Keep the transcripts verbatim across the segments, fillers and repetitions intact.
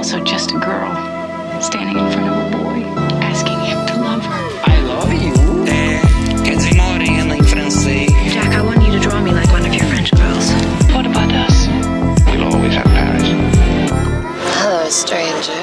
also just a girl standing in front of a boy, asking him to love her. I love you. É, quer dizer morena em francês. Jack, I want you to draw me like one of your French girls. What about us? We'll always have Paris. Hello, stranger.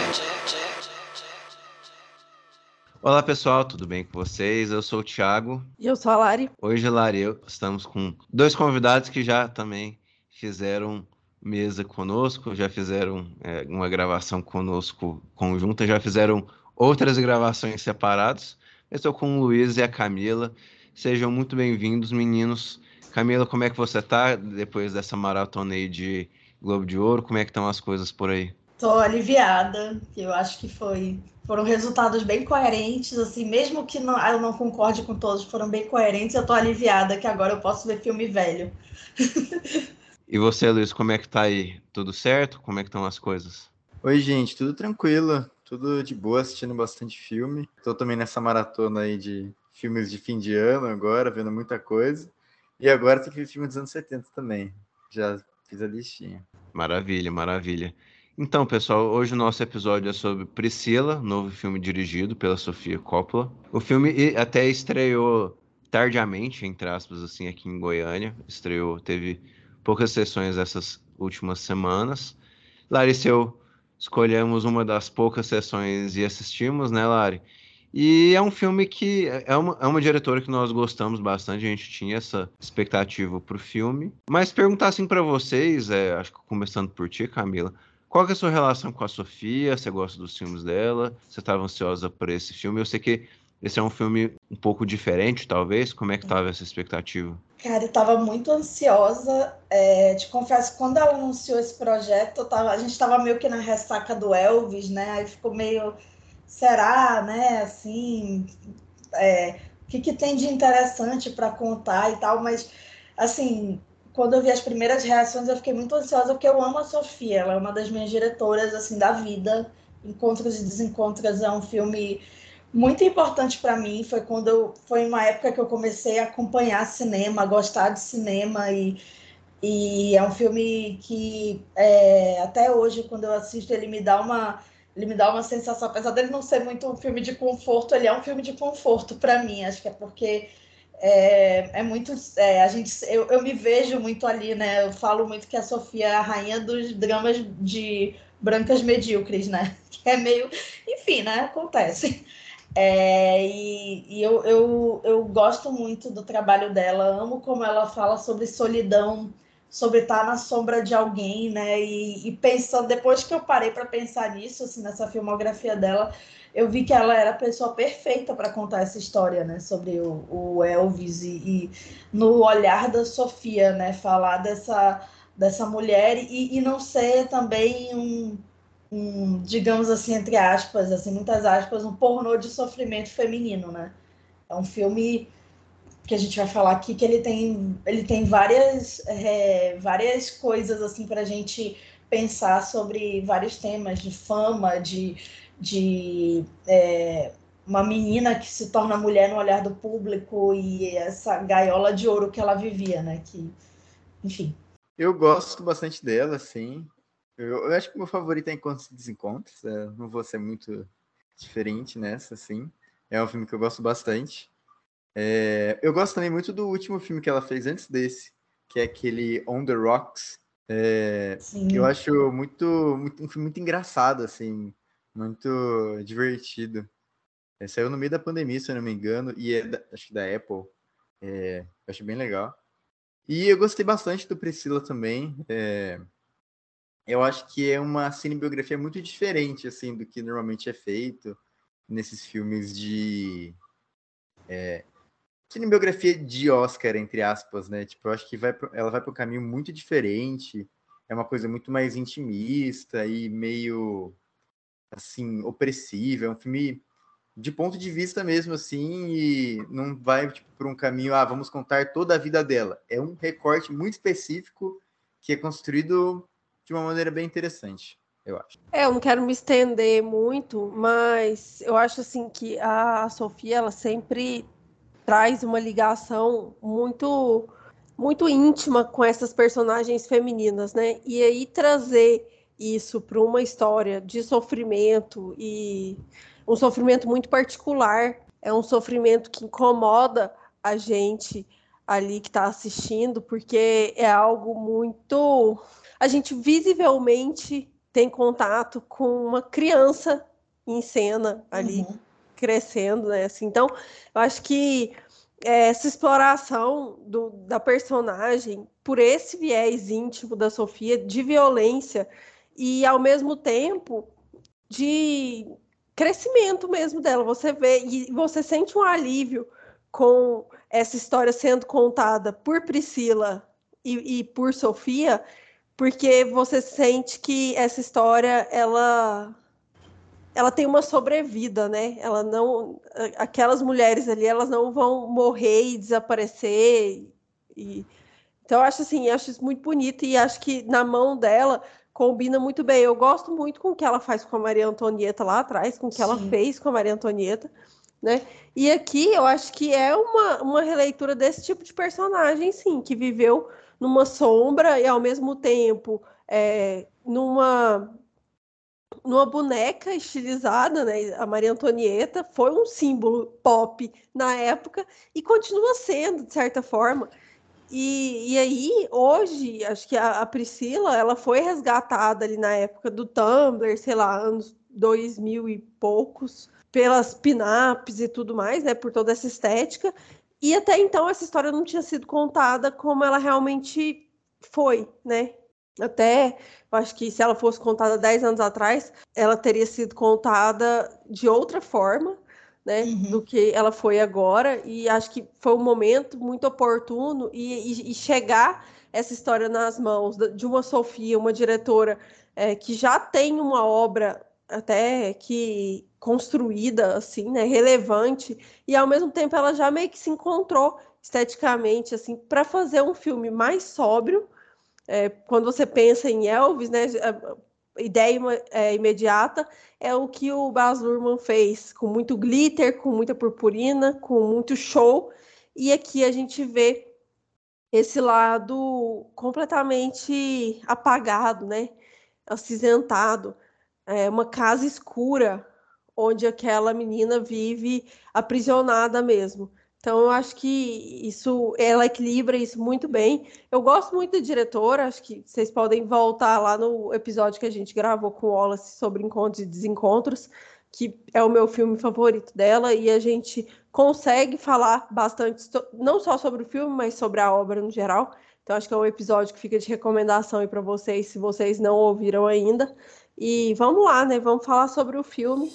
Olá pessoal, tudo bem com vocês? Eu sou o Thiago. E eu sou a Lari. Hoje, Lari, eu, estamos com dois convidados que já também fizeram mesa conosco, já fizeram é, uma gravação conosco conjunta, já fizeram outras gravações separadas. Eu estou com o Luiz e a Camila. Sejam muito bem-vindos, meninos. Camila, como é que você tá depois dessa maratona aí de Globo de Ouro? Como é que estão as coisas por aí? Tô aliviada, eu acho que foi, foram resultados bem coerentes, assim, mesmo que não, eu não concorde com todos, foram bem coerentes, eu tô aliviada que agora eu posso ver filme velho. E você, Luiz, como é que tá aí? Tudo certo? Como é que estão as coisas? Oi, gente, tudo tranquilo, tudo de boa, assistindo bastante filme. Tô também nessa maratona aí de filmes de fim de ano agora, vendo muita coisa. E agora tem que ver filme dos anos setenta também, já fiz a listinha. Maravilha, maravilha. Então, pessoal, hoje o nosso episódio é sobre Priscila, novo filme dirigido pela Sofia Coppola. O filme até estreou tardiamente, entre aspas, assim, aqui em Goiânia. Estreou, teve poucas sessões essas últimas semanas. Larissa e eu escolhemos uma das poucas sessões e assistimos, né, Lari? E é um filme que é uma, é uma diretora que nós gostamos bastante, a gente tinha essa expectativa pro filme. Mas perguntar assim para vocês, é, acho que começando por ti, Camila, qual que é a sua relação com a Sofia? Você gosta dos filmes dela? Você estava ansiosa por esse filme? Eu sei que esse é um filme um pouco diferente, talvez. Como é que estava essa expectativa? Cara, eu estava muito ansiosa. É, te confesso, quando ela anunciou esse projeto, eu tava, a gente estava meio que na ressaca do Elvis, né? Aí ficou meio, será, né? Assim, é, o que, que tem de interessante para contar e tal, mas, assim, quando eu vi as primeiras reações, eu fiquei muito ansiosa, porque eu amo a Sofia, ela é uma das minhas diretoras, assim, da vida. Encontros e Desencontros é um filme muito importante para mim, foi quando eu, foi uma época que eu comecei a acompanhar cinema, a gostar de cinema, e, e é um filme que, é, até hoje, quando eu assisto, ele me dá uma... Ele me dá uma sensação, apesar dele não ser muito um filme de conforto, ele é um filme de conforto para mim, acho que é porque é, é muito, é, a gente, eu, eu me vejo muito ali, né, eu falo muito que a Sofia é a rainha dos dramas de brancas medíocres, né, que é meio, enfim, né, acontece. É, e e eu, eu, eu gosto muito do trabalho dela, amo como ela fala sobre solidão, sobre estar na sombra de alguém, né? E, e pensando, depois que eu parei para pensar nisso, assim, nessa filmografia dela, eu vi que ela era a pessoa perfeita para contar essa história, né? Sobre o, o Elvis e, e no olhar da Sofia, né? Falar dessa, dessa mulher e, e não ser também um, um, digamos assim, entre aspas, assim, muitas aspas, um pornô de sofrimento feminino, né? É um filme que a gente vai falar aqui, que ele tem, ele tem várias, é, várias coisas assim para a gente pensar sobre vários temas de fama, de, de é, uma menina que se torna mulher no olhar do público e essa gaiola de ouro que ela vivia, né? Que, enfim. Eu gosto bastante dela, sim. Eu, eu acho que o meu favorito é Encontros e Desencontros. É, não vou ser muito diferente nessa, sim. É um filme que eu gosto bastante. É, eu gosto também muito do último filme que ela fez antes desse, que é aquele On the Rocks. É, eu acho muito, muito, um filme muito engraçado, assim, muito divertido. É, saiu no meio da pandemia, se eu não me engano, e é da, acho que da Apple. É, eu acho bem legal. E eu gostei bastante do Priscila também. É, eu acho que é uma cinebiografia muito diferente, assim, do que normalmente é feito nesses filmes de... É, cinebiografia de Oscar, entre aspas, né? Tipo, eu acho que vai pro, ela vai para um caminho muito diferente, é uma coisa muito mais intimista e meio, assim, opressiva, é um filme de ponto de vista mesmo, assim, e não vai, tipo, por um caminho, ah, vamos contar toda a vida dela. É um recorte muito específico que é construído de uma maneira bem interessante, eu acho. É, eu não quero me estender muito, mas eu acho, assim, que a Sofia, ela sempre traz uma ligação muito, muito íntima com essas personagens femininas, né? E aí trazer isso para uma história de sofrimento, e um sofrimento muito particular, é um sofrimento que incomoda a gente ali que está assistindo, porque é algo muito... A gente visivelmente tem contato com uma criança em cena ali, uhum. crescendo, né? Assim, então, eu acho que essa exploração do, da personagem por esse viés íntimo da Sofia, de violência e, ao mesmo tempo, de crescimento mesmo dela. Você vê e você sente um alívio com essa história sendo contada por Priscila e, e por Sofia, porque você sente que essa história, ela... ela tem uma sobrevida, né? Ela não, aquelas mulheres ali, elas não vão morrer e desaparecer. E... Então, eu acho assim, eu acho isso muito bonito e acho que na mão dela combina muito bem. Eu gosto muito com o que ela faz com a Maria Antonieta lá atrás, com o que Sim. ela fez com a Maria Antonieta, né? E aqui eu acho que é uma, uma releitura desse tipo de personagem, sim, que viveu numa sombra e ao mesmo tempo é, numa... numa boneca estilizada, né? A Maria Antonieta foi um símbolo pop na época e continua sendo, de certa forma. E, e aí, hoje, acho que a, a Priscila, ela foi resgatada ali na época do Tumblr, sei lá, anos dois mil e poucos, pelas pin-ups e tudo mais, né? Por toda essa estética. E até então, essa história não tinha sido contada como ela realmente foi, né? Até, eu acho que se ela fosse contada dez anos atrás, ela teria sido contada de outra forma, né, uhum. do que ela foi agora, e acho que foi um momento muito oportuno, e, e, e chegar essa história nas mãos de uma Sofia, uma diretora é, que já tem uma obra até que construída, assim, né, relevante, e ao mesmo tempo ela já meio que se encontrou esteticamente, assim, para fazer um filme mais sóbrio. É, quando você pensa em Elvis, né, a ideia é, imediata é o que o Baz Luhrmann fez, com muito glitter, com muita purpurina, com muito show, e aqui a gente vê esse lado completamente apagado, né, acinzentado, é, uma casa escura, onde aquela menina vive aprisionada mesmo. Então, eu acho que isso, ela equilibra isso muito bem. Eu gosto muito da diretora, acho que vocês podem voltar lá no episódio que a gente gravou com o Wallace sobre Encontros e Desencontros, que é o meu filme favorito dela, e a gente consegue falar bastante, não só sobre o filme, mas sobre a obra no geral. Então, acho que é um episódio que fica de recomendação aí para vocês, se vocês não ouviram ainda. E vamos lá, né? Vamos falar sobre o filme.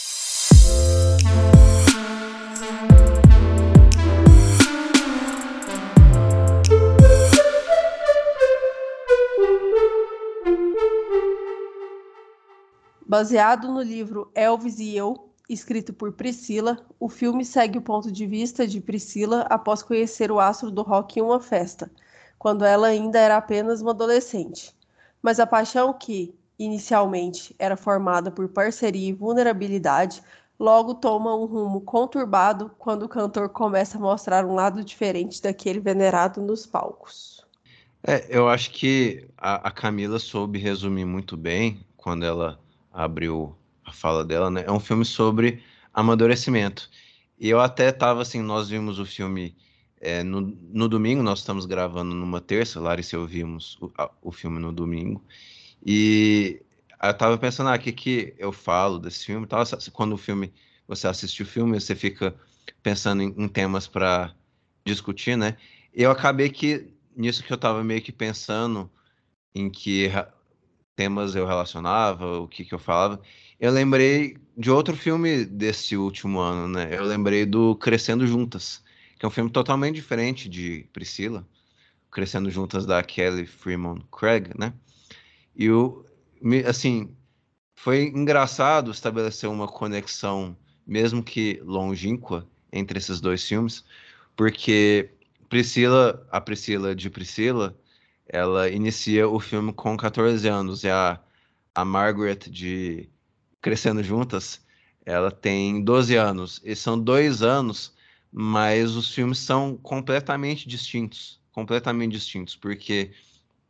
Baseado no livro Elvis e Eu, escrito por Priscila, o filme segue o ponto de vista de Priscila após conhecer o astro do rock em uma festa, quando ela ainda era apenas uma adolescente. Mas a paixão que, inicialmente, era formada por parceria e vulnerabilidade, logo toma um rumo conturbado quando o cantor começa a mostrar um lado diferente daquele venerado nos palcos. É, eu acho que a, a Camila soube resumir muito bem quando ela abriu a fala dela, né? É um filme sobre amadurecimento. E eu até tava assim, nós vimos o filme é, no, no domingo, nós estamos gravando numa terça, Larissa e eu vimos o, a, o filme no domingo, e eu tava pensando, ah, o que que eu falo desse filme? Tava, quando o filme, você assiste o filme, você fica pensando em, em temas para discutir, né? E eu acabei que, nisso que eu tava meio que pensando em que temas eu relacionava, o que que eu falava, eu lembrei de outro filme desse último ano, né? Eu lembrei do Crescendo Juntas, que é um filme totalmente diferente de Priscila, Crescendo Juntas da Kelly Fremon Craig, né? E o, assim, foi engraçado estabelecer uma conexão, mesmo que longínqua, entre esses dois filmes, porque Priscila, a Priscila de Priscila, ela inicia o filme com catorze anos, e a, a Margaret de Crescendo Juntas, ela tem doze anos, e são dois anos, mas os filmes são completamente distintos, completamente distintos, porque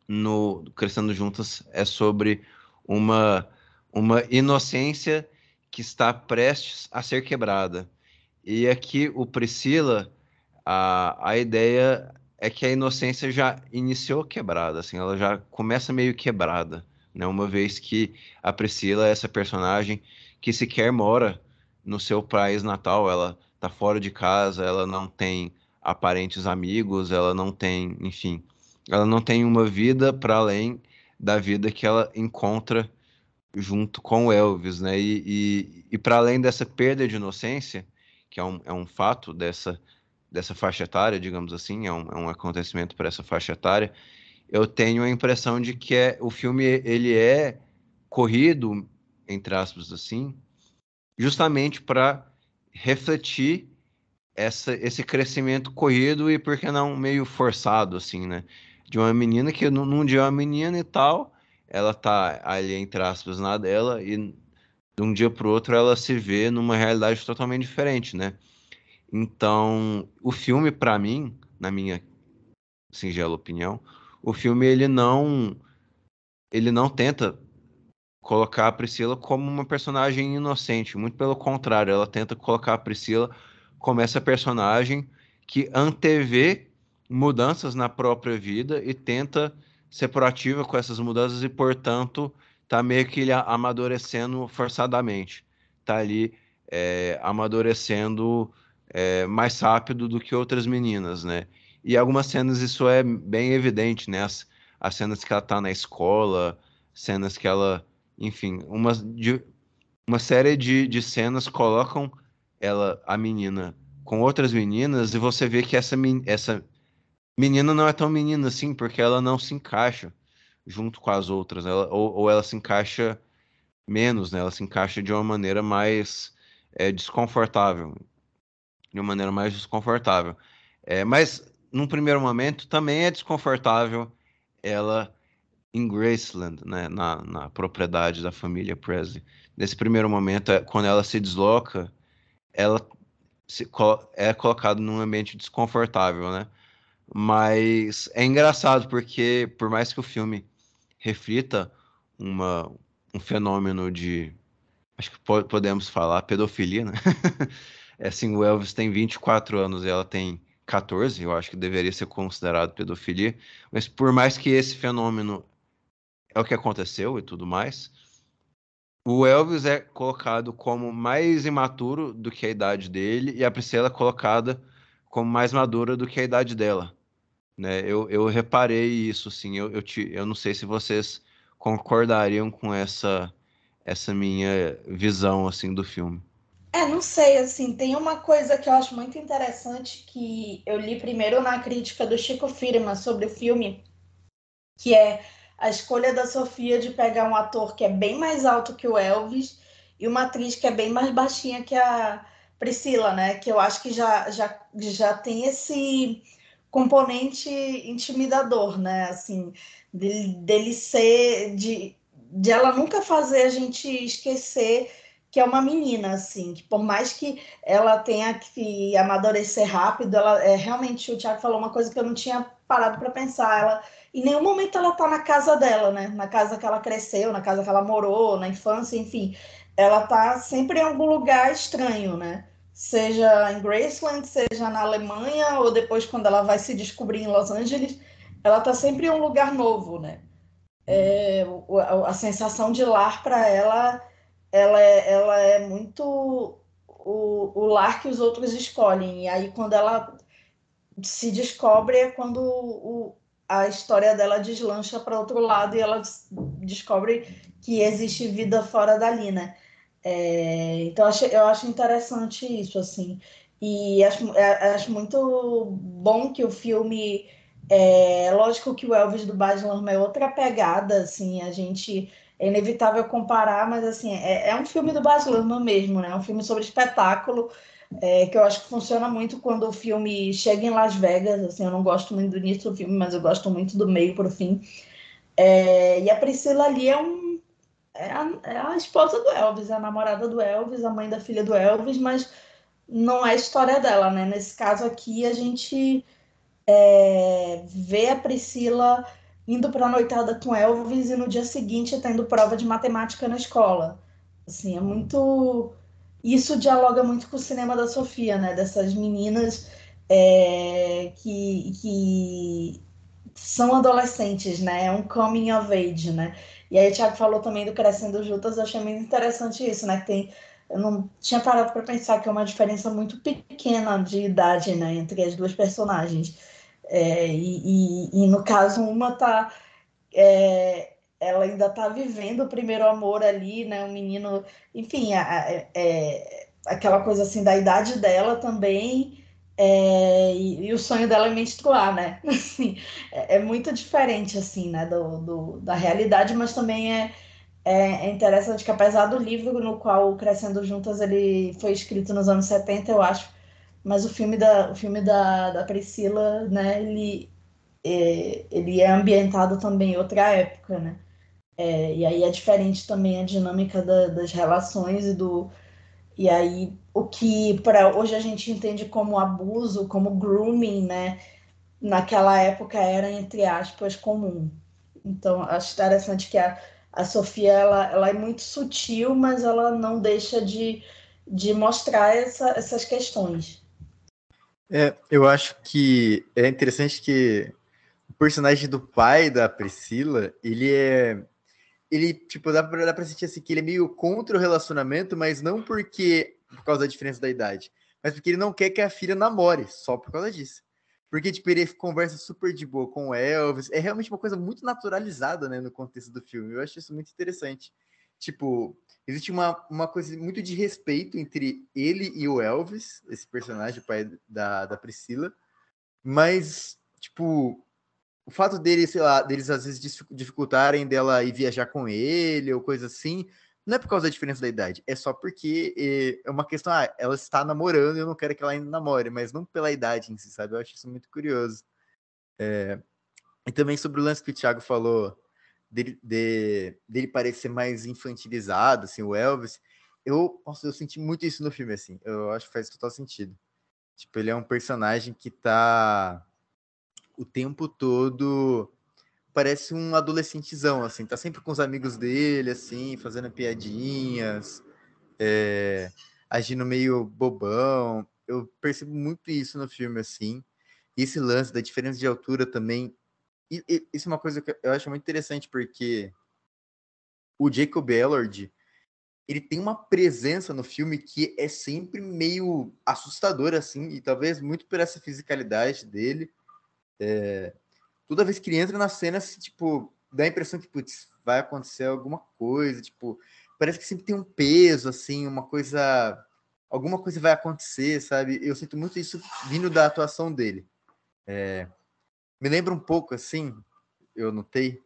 no Crescendo Juntas é sobre uma, uma inocência que está prestes a ser quebrada. E aqui o Priscila, a, a ideia é que a inocência já iniciou quebrada, assim, ela já começa meio quebrada, né? Uma vez que a Priscila é essa personagem que sequer mora no seu país natal, ela tá fora de casa, ela não tem aparentes amigos, ela não tem, enfim, ela não tem uma vida para além da vida que ela encontra junto com o Elvis, né? E, e, e para além dessa perda de inocência, que é um, é um fato dessa, dessa faixa etária, digamos assim, é um, é um acontecimento para essa faixa etária, eu tenho a impressão de que é, o filme ele é corrido, entre aspas, assim, justamente para refletir essa, esse crescimento corrido e, por que não, meio forçado, assim, né? De uma menina que num num dia é uma menina e tal, ela tá ali, entre aspas, na dela, e de um dia pro outro ela se vê numa realidade totalmente diferente, né? Então, o filme, para mim, na minha singela opinião, o filme ele não, ele não tenta colocar a Priscila como uma personagem inocente, muito pelo contrário, ela tenta colocar a Priscila como essa personagem que antevê mudanças na própria vida e tenta ser proativa com essas mudanças e, portanto, tá meio que amadurecendo forçadamente, tá ali é, amadurecendo é, mais rápido do que outras meninas, né? E algumas cenas isso é bem evidente, né? As, as cenas que ela tá na escola, cenas que ela enfim, uma, de, uma série de, de cenas colocam ela, a menina, com outras meninas e você vê que essa, men- essa menina não é tão menina assim, porque ela não se encaixa junto com as outras, ela, ou, ou ela se encaixa menos, né? Ela se encaixa de uma maneira mais é, desconfortável, de uma maneira mais desconfortável. É, mas, num primeiro momento, também é desconfortável ela em Graceland, né, na, na propriedade da família Presley. Nesse primeiro momento, é, quando ela se desloca, ela se, co- é colocada num ambiente desconfortável, né? Mas é engraçado porque, por mais que o filme reflita uma, um fenômeno de, acho que po- podemos falar, pedofilia, né? É assim, o Elvis tem vinte e quatro anos e ela tem catorze, eu acho que deveria ser considerado pedofilia, mas por mais que esse fenômeno é o que aconteceu e tudo mais. O Elvis é colocado como mais imaturo do que a idade dele e a Priscila é colocada como mais madura do que a idade dela, né? Eu, eu reparei isso, sim. Eu, eu, te, eu não sei se vocês concordariam com essa essa minha visão assim do filme. É, não sei, assim, tem uma coisa que eu acho muito interessante que eu li primeiro na crítica do Chico Firma sobre o filme, que é a escolha da Sofia de pegar um ator que é bem mais alto que o Elvis e uma atriz que é bem mais baixinha que a Priscila, né? Que eu acho que já, já, já tem esse componente intimidador, né? Assim, dele, dele ser, de, de ela nunca fazer a gente esquecer que é uma menina, assim, que por mais que ela tenha que amadurecer rápido, ela é realmente, o Thiago falou uma coisa que eu não tinha parado para pensar, ela em nenhum momento ela tá na casa dela, né? Na casa que ela cresceu, na casa que ela morou, na infância, enfim. Ela tá sempre em algum lugar estranho, né? Seja em Graceland, seja na Alemanha, ou depois quando ela vai se descobrir em Los Angeles, ela tá sempre em um lugar novo, né? É, a, a sensação de lar para ela, ela é, ela é muito o, o lar que os outros escolhem. E aí quando ela se descobre é quando o, a história dela deslancha para outro lado e ela descobre que existe vida fora dali, né? É, então eu acho, eu acho interessante isso, assim. E acho, acho muito bom que o filme. É, lógico que o Elvis do Baz Luhrmann é outra pegada, assim, a gente. É inevitável comparar, mas assim, é, é um filme do Baz Luhrmann mesmo, né? É um filme sobre espetáculo, é, que eu acho que funciona muito quando o filme chega em Las Vegas, assim, eu não gosto muito do início do filme, mas eu gosto muito do meio para o fim. É, e a Priscila ali é, um, é, a, é a esposa do Elvis, a namorada do Elvis, a mãe da filha do Elvis, mas não é a história dela, né? Nesse caso aqui, a gente é, vê a Priscila indo para a noitada com Elvis e no dia seguinte tendo prova de matemática na escola. Assim, é muito... Isso dialoga muito com o cinema da Sofia, né? Dessas meninas é, que, que são adolescentes, né? É um coming of age, né? E aí o Thiago falou também do Crescendo Juntas, eu achei muito interessante isso, né? Que tem... Eu não tinha parado para pensar que é uma diferença muito pequena de idade, né, entre as duas personagens. É, e, e, e, no caso, uma tá... É, ela ainda tá vivendo o primeiro amor ali, né? Um menino... Enfim, a, a, é, aquela coisa assim da idade dela também... É, e, e o sonho dela é menstruar, né? Assim, é, é muito diferente, assim, né? Do, do, da realidade, mas também é... É interessante que, apesar do livro no qual o Crescendo Juntas ele foi escrito nos anos setenta, eu acho, mas o filme da, o filme da, da Priscila, né, ele, é, ele é ambientado também em outra época, né? É, e aí é diferente também a dinâmica da, das relações e do... E aí, o que para hoje a gente entende como abuso, como grooming, né? Naquela época era, entre aspas, comum. Então, acho interessante que a, a Sofia ela, ela é muito sutil, mas ela não deixa de, de mostrar essa, essas questões. É, eu acho que é interessante que o personagem do pai da Priscila, ele é... Ele, tipo, dá pra, dá pra sentir assim que ele é meio contra o relacionamento, mas não porque por causa da diferença da idade, mas porque ele não quer que a filha namore, só por causa disso. Porque, tipo, ele conversa super de boa com o Elvis. É realmente uma coisa muito naturalizada, né, no contexto do filme. Eu acho isso muito interessante. Tipo, existe uma, uma coisa muito de respeito entre ele e o Elvis, esse personagem, o pai da, da Priscila. Mas, tipo, o fato deles, sei lá, deles às vezes dificultarem dela ir viajar com ele ou coisa assim, não é por causa da diferença da idade, é só porque é uma questão, ah, ela está namorando e eu não quero que ela ainda namore, mas não pela idade em si, sabe? Eu acho isso muito curioso. É... E também sobre o lance que o Thiago falou, dele, de, dele parecer mais infantilizado, assim, o Elvis, eu, nossa, eu senti muito isso no filme, assim, eu acho que faz total sentido. Tipo, ele é um personagem que tá o tempo todo... parece um adolescentezão, assim, tá sempre com os amigos dele, assim, fazendo piadinhas, é, agindo meio bobão. Eu percebo muito isso no filme, assim. E esse lance da diferença de altura também. E, e, isso é uma coisa que eu acho muito interessante, porque o Jacob Elord, ele tem uma presença no filme que é sempre meio assustadora, assim, e talvez muito por essa fisicalidade dele. É, toda vez que ele entra na cena, assim, tipo, dá a impressão que, putz, vai acontecer alguma coisa, tipo, parece que sempre tem um peso, assim, uma coisa, alguma coisa vai acontecer, sabe? Eu sinto muito isso vindo da atuação dele. É, me lembra um pouco, assim, eu notei,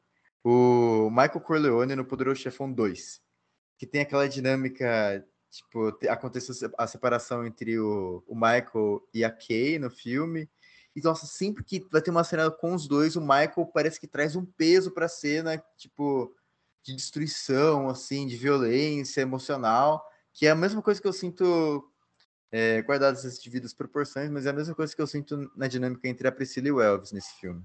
o Michael Corleone no Poderoso Chefão dois, que tem aquela dinâmica, tipo, aconteceu a separação entre o, o Michael e a Kay no filme. E, nossa, sempre que vai ter uma cena com os dois, o Michael parece que traz um peso pra cena, tipo, de destruição, assim, de violência emocional, que é a mesma coisa que eu sinto, é, guardadas as devidas proporções, mas é a mesma coisa que eu sinto na dinâmica entre a Priscila e o Elvis nesse filme.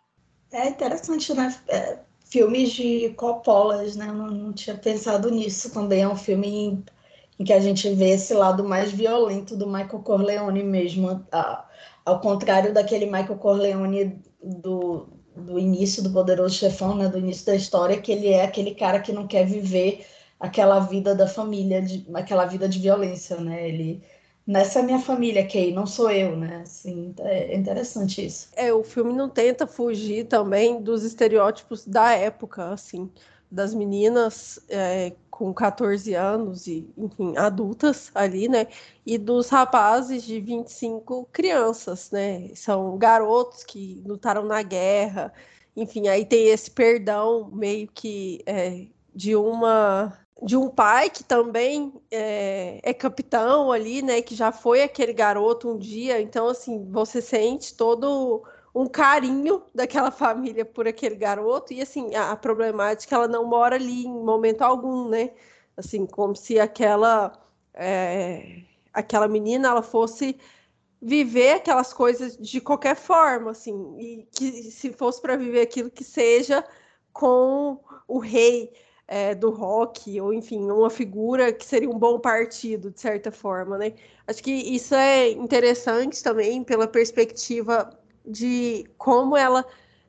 É interessante, né? É, filmes de Coppolas, né? Eu não, não tinha pensado nisso também. É um filme em, em que a gente vê esse lado mais violento do Michael Corleone mesmo, a, ao contrário daquele Michael Corleone do, do início do Poderoso Chefão, né? Do início da história, que ele é aquele cara que não quer viver aquela vida da família, de, aquela vida de violência, né? Ele... Nessa é minha família, Kay, não sou eu, né? Assim, é interessante isso. É, o filme não tenta fugir também dos estereótipos da época, assim, das meninas é, com catorze anos e, enfim, adultas ali, né? E dos rapazes de vinte e cinco crianças, né? São garotos que lutaram na guerra, enfim, aí tem esse perdão meio que é, de uma... de um pai que também é, é capitão ali, né? Que já foi aquele garoto um dia. Então, assim, você sente todo um carinho daquela família por aquele garoto. E, assim, a, a problemática, ela não mora ali em momento algum, né? Assim, como se aquela, é, aquela menina, ela fosse viver aquelas coisas de qualquer forma, assim, e que se fosse para viver aquilo que seja com o rei é, do rock, ou enfim, uma figura que seria um bom partido, de certa forma, né? Acho que isso é interessante também pela perspectiva de como ela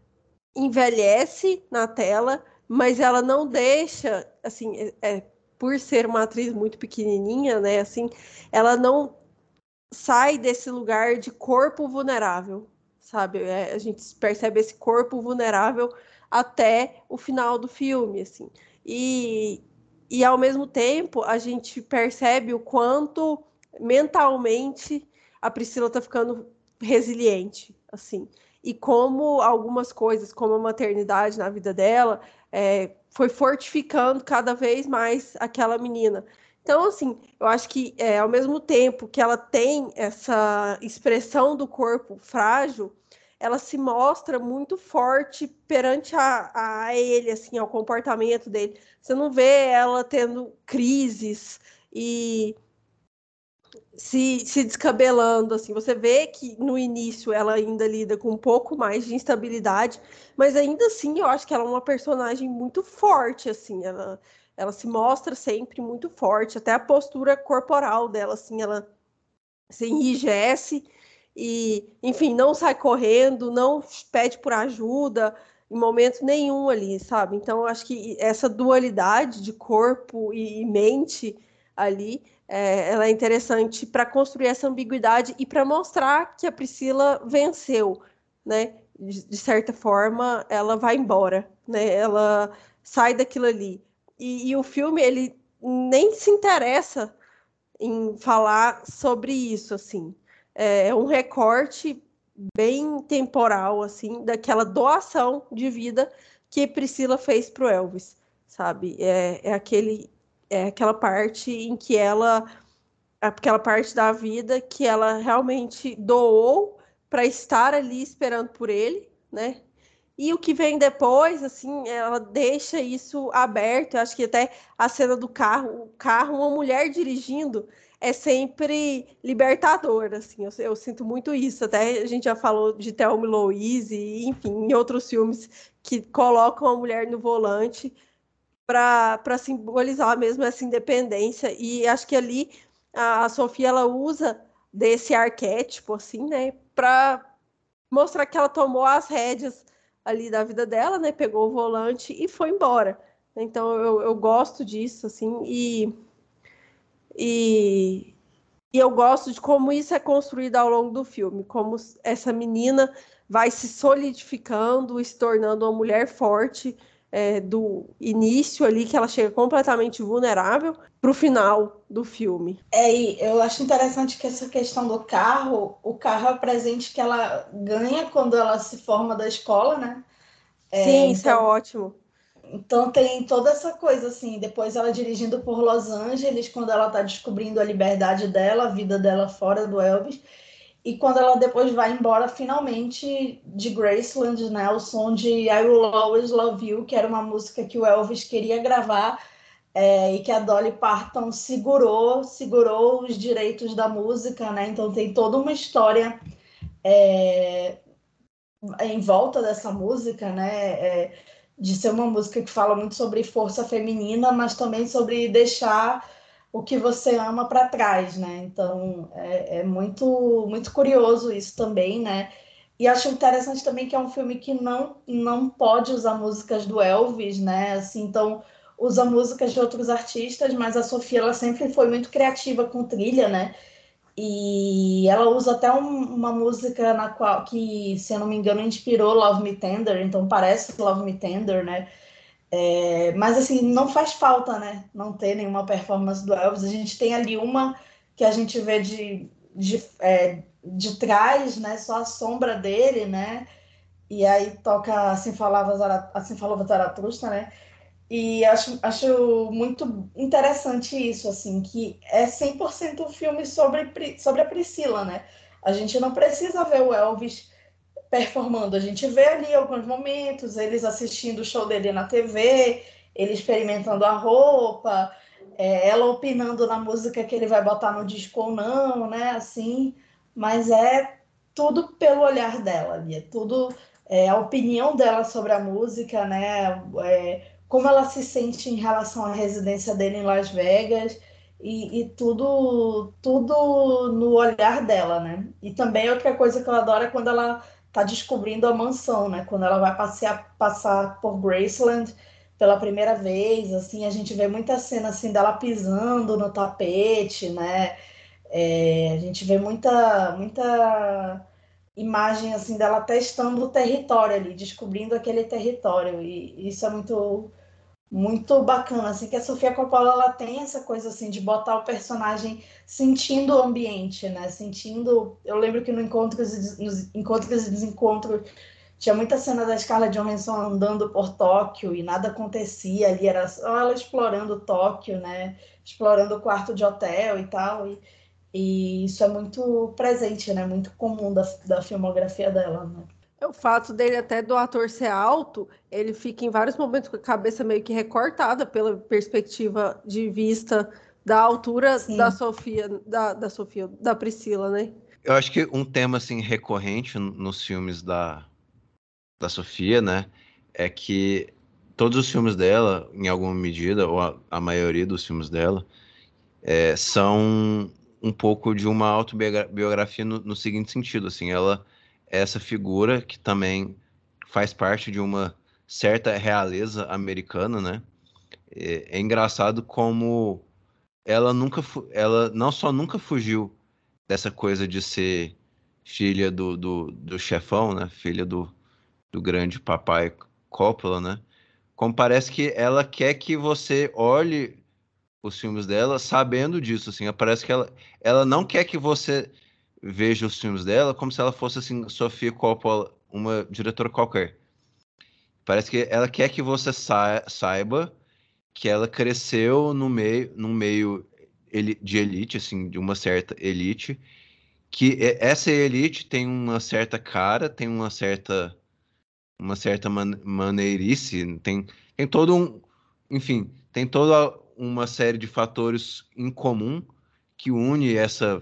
envelhece na tela, mas ela não deixa, assim, é, é, por ser uma atriz muito pequenininha, né, assim, ela não sai desse lugar de corpo vulnerável, sabe? É, a gente percebe esse corpo vulnerável até o final do filme, assim. E, e ao mesmo tempo, a gente percebe o quanto mentalmente a Priscila está ficando resiliente, assim. E como algumas coisas, como a maternidade na vida dela, é, foi fortificando cada vez mais aquela menina. Então, assim, eu acho que é, ao mesmo tempo que ela tem essa expressão do corpo frágil, ela se mostra muito forte perante a, a ele, assim, ao comportamento dele. Você não vê ela tendo crises e se, se descabelando, assim. Você vê que no início ela ainda lida com um pouco mais de instabilidade, mas ainda assim eu acho que ela é uma personagem muito forte, assim. Ela, ela se mostra sempre muito forte, até a postura corporal dela, assim, ela se enrijece e, enfim, não sai correndo, não pede por ajuda em momento nenhum ali, sabe? Então, eu acho que essa dualidade de corpo e, e mente ali, é, ela é interessante para construir essa ambiguidade e para mostrar que a Priscila venceu, né? De, de certa forma, ela vai embora, né? Ela sai daquilo ali. E, e o filme, ele nem se interessa em falar sobre isso, assim. É um recorte bem temporal, assim, daquela doação de vida que Priscila fez para o Elvis, sabe? É, é, aquele, é aquela parte em que ela... aquela parte da vida que ela realmente doou para estar ali esperando por ele, né? E o que vem depois, assim, ela deixa isso aberto. Eu acho que até a cena do carro, o carro, uma mulher dirigindo, é sempre libertador, assim. Eu, eu sinto muito isso. Até a gente já falou de Thelma e Louise, e, enfim, em outros filmes que colocam a mulher no volante para simbolizar mesmo essa independência. E acho que ali a, a Sofia ela usa desse arquétipo, assim, né, para mostrar que ela tomou as rédeas ali da vida dela, né? Pegou o volante e foi embora. Então eu, eu gosto disso, assim, e, e, e eu gosto de como isso é construído ao longo do filme, como essa menina vai se solidificando e se tornando uma mulher forte é, do início ali, que ela chega completamente vulnerável, para o final do filme. É, e eu acho interessante que essa questão do carro, o carro é o presente que ela ganha quando ela se forma da escola, né? É, Sim, isso é então, ótimo. então tem toda essa coisa, assim, depois ela dirigindo por Los Angeles, quando ela tá descobrindo a liberdade dela, a vida dela fora do Elvis, e quando ela depois vai embora, finalmente, de Graceland, né, o som de I Will Always Love You, que era uma música que o Elvis queria gravar, é, e que a Dolly Parton segurou, segurou os direitos da música, né, então tem toda uma história é, em volta dessa música, né, é, de ser uma música que fala muito sobre força feminina, mas também sobre deixar o que você ama para trás, né? Então é, é muito, muito curioso isso também, né? E acho interessante também que é um filme que não, não pode usar músicas do Elvis, né? Assim, então usa músicas de outros artistas, mas a Sofia ela sempre foi muito criativa com trilha, né? E ela usa até um, uma música na qual que, se eu não me engano, inspirou Love Me Tender, então parece Love Me Tender, né? É, mas assim, não faz falta, né? Não ter nenhuma performance do Elvis. A gente tem ali uma que a gente vê de, de, é, de trás, né? Só a sombra dele, né? E aí toca Assim Falava, Zara, assim Falava Zaratustra, né? E acho, acho muito interessante isso, assim, que é cem por cento um filme sobre, sobre a Priscila, né? A gente não precisa ver o Elvis performando, a gente vê ali alguns momentos, eles assistindo o show dele na T V, ele experimentando a roupa, é, ela opinando na música que ele vai botar no disco ou não, né? Assim, mas é tudo pelo olhar dela ali, é tudo é, a opinião dela sobre a música, né? É, como ela se sente em relação à residência dele em Las Vegas e, e tudo, tudo no olhar dela, né? E também outra coisa que eu adoro é quando ela tá descobrindo a mansão, né? Quando ela vai passear, passar por Graceland pela primeira vez, assim, a gente vê muita cena assim dela pisando no tapete, né? É, a gente vê muita, muita imagem assim dela testando o território ali, descobrindo aquele território, e isso é muito muito bacana, assim, que a Sofia Coppola ela tem essa coisa assim de botar o personagem sentindo o ambiente, né? Sentindo, eu lembro que no encontros nos encontros e desencontros tinha muita cena da Scarlett Johansson andando por Tóquio e nada acontecia ali, era só ela explorando Tóquio, né? Explorando o quarto de hotel e tal, e e isso é muito presente, né? Muito comum da, da filmografia dela, né? O fato dele até do ator ser alto, ele fica em vários momentos com a cabeça meio que recortada pela perspectiva de vista da altura Sim. da Sofia, da, da Sofia, da Priscila, né? Eu acho que um tema assim recorrente nos filmes da, da Sofia, né, é que todos os filmes dela, em alguma medida, ou a, a maioria dos filmes dela, é, são um pouco de uma autobiografia no, no seguinte sentido, assim, ela é essa figura que também faz parte de uma certa realeza americana, né? É, é engraçado como ela nunca, ela não só nunca fugiu dessa coisa de ser filha do, do, do chefão, né? Filha do, do grande papai Coppola, né? Como parece que ela quer que você olhe os filmes dela sabendo disso, assim, parece que ela, ela não quer que você veja os filmes dela como se ela fosse, assim, Sofia Coppola, uma diretora qualquer. Parece que ela quer que você sa saiba que ela cresceu no meio, num meio de elite, assim, de uma certa elite, que essa elite tem uma certa cara, tem uma certa uma certa man maneirice, tem, tem todo um, enfim, tem toda uma série de fatores em comum que une essa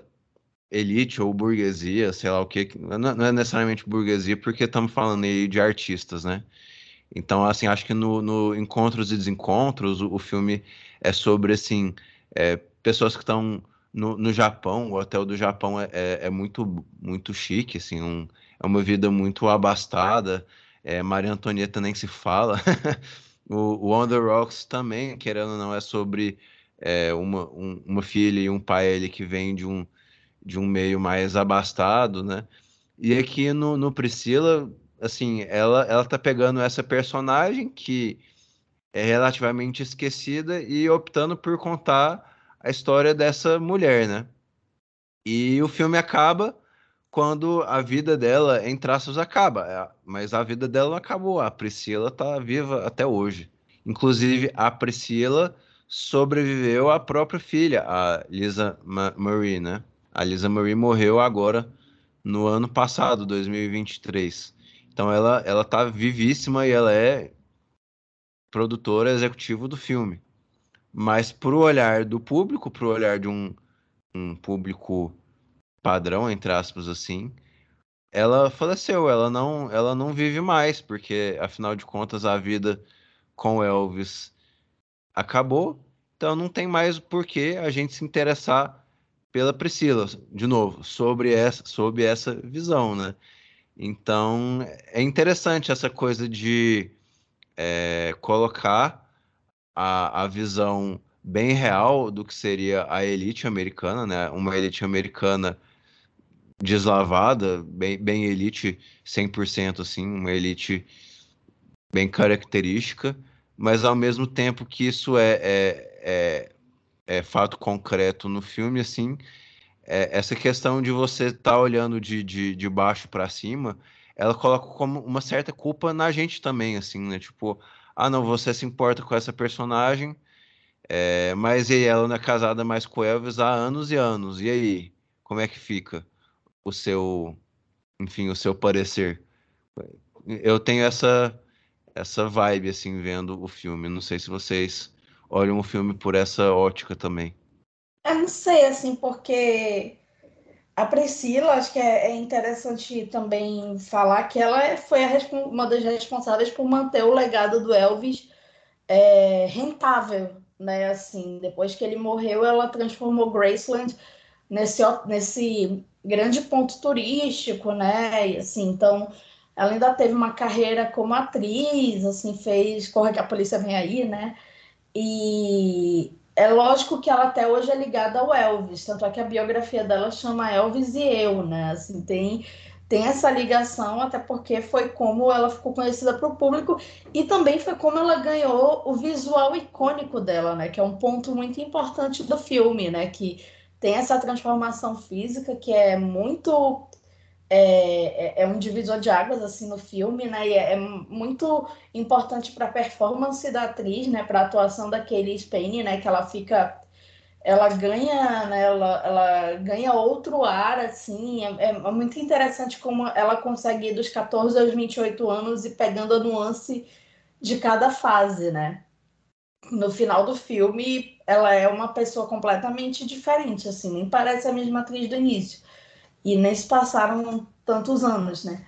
elite ou burguesia, sei lá o que, não é necessariamente burguesia, porque estamos falando aí de artistas, né? Então, assim, acho que no, no Encontros e Desencontros, o, o filme é sobre, assim, é, pessoas que estão no, no Japão, o hotel do Japão é, é, é muito, muito chique, assim, um, é uma vida muito abastada, é, Maria Antonieta nem se fala, o, o On The Rocks também, querendo ou não, é sobre é, uma, um, uma filha e um pai ali que vem de um, de um meio mais abastado, né? E aqui no, no Priscila, assim, ela, ela tá pegando essa personagem que é relativamente esquecida e optando por contar a história dessa mulher, né? E o filme acaba quando a vida dela, em traços, acaba. É, mas a vida dela não acabou. A Priscila tá viva até hoje. Inclusive, a Priscila sobreviveu à própria filha, a Lisa Ma- Marie, né? A Lisa Marie morreu agora no ano passado, dois mil e vinte e três. Então ela, ela tá vivíssima e ela é produtora executiva do filme. Mas pro olhar do público, pro olhar de um, um público padrão, entre aspas, assim, ela faleceu, ela não, ela não vive mais, porque afinal de contas a vida com Elvis acabou, então não tem mais por que a gente se interessar pela Priscila, de novo, sobre essa, sobre essa visão, né? Então é interessante essa coisa de é, colocar a, a visão bem real do que seria a elite americana, né? Uma elite americana deslavada, bem, bem elite cem por cento assim, uma elite bem característica, mas ao mesmo tempo que isso é, é, é, é fato concreto no filme, assim, é, essa questão de você estar tá olhando de, de, de baixo para cima, ela coloca como uma certa culpa na gente também, assim, né? Tipo, ah, não, você se importa com essa personagem, é, mas e aí, ela não é casada mais com o Elvis há anos e anos, e aí, como é que fica o seu, enfim, o seu parecer? Eu tenho essa essa vibe assim vendo o filme. Não sei se vocês olham o filme por essa ótica também. Eu não sei, assim, porque A Priscila, acho que é, é interessante também falar que ela é- foi a respon- uma das responsáveis por manter o legado do Elvis é, rentável, né? Assim, depois que ele morreu, ela transformou Graceland nesse, ó- nesse grande ponto turístico, né? E, assim, então, ela ainda teve uma carreira como atriz, assim, fez Corre que a Polícia Vem Aí, né? E é lógico que ela até hoje é ligada ao Elvis, tanto é que a biografia dela chama Elvis e Eu, né? Assim, tem, tem essa ligação, até porque foi como ela ficou conhecida para o público e também foi como ela ganhou o visual icônico dela, né? Que é um ponto muito importante do filme, né? Que tem essa transformação física que é muito é, é, é um divisor de águas assim no filme, né? E é, é muito importante para a performance da atriz, né? Para a atuação da Cailee Spaeny, né? Que ela fica, ela ganha, né? Ela, ela ganha outro ar, assim. É, é muito interessante como ela consegue ir dos catorze aos vinte e oito anos e pegando a nuance de cada fase, né? No final do filme, ela é uma pessoa completamente diferente, assim. Nem parece a mesma atriz do início. E nem se passaram tantos anos, né?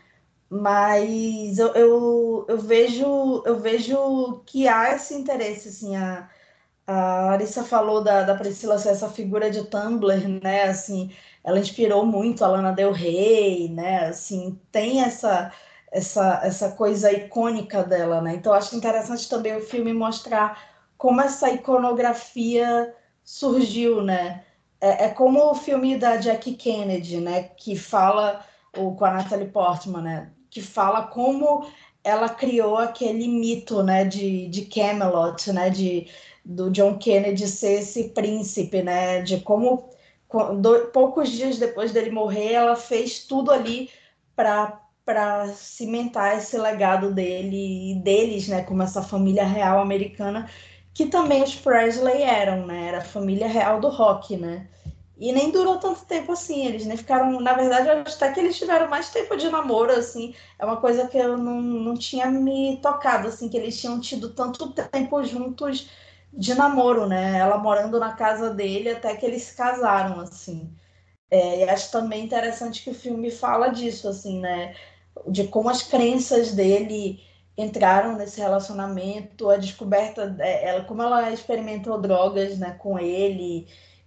Mas eu, eu, eu vejo eu vejo que há esse interesse, assim, a, a Larissa falou da, da Priscila ser essa figura de Tumblr, né? Assim, ela inspirou muito a Lana Del Rey, né? Assim, tem essa essa essa coisa icônica dela, né? Então acho interessante também o filme mostrar como essa iconografia surgiu, né? É, é como o filme da Jackie Kennedy, né? Que fala o, com a Natalie Portman, né? Que fala como ela criou aquele mito, né? De, de Camelot, né? De do John Kennedy ser esse príncipe, né? De como do, poucos dias depois dele morrer, ela fez tudo ali para para cimentar esse legado dele e deles, né? Como essa família real americana, que também os Presley eram, né? Era a família real do rock, né? E nem durou tanto tempo assim, eles nem ficaram, na verdade, até que eles tiveram mais tempo de namoro, assim, é uma coisa que eu não, não tinha me tocado, assim, que eles tinham tido tanto tempo juntos de namoro, né? Ela morando na casa dele até que eles se casaram, assim. É, e acho também interessante que o filme fala disso, assim, né? De como as crenças dele entraram nesse relacionamento, a descoberta, é, ela, como ela experimentou drogas, né, com ele.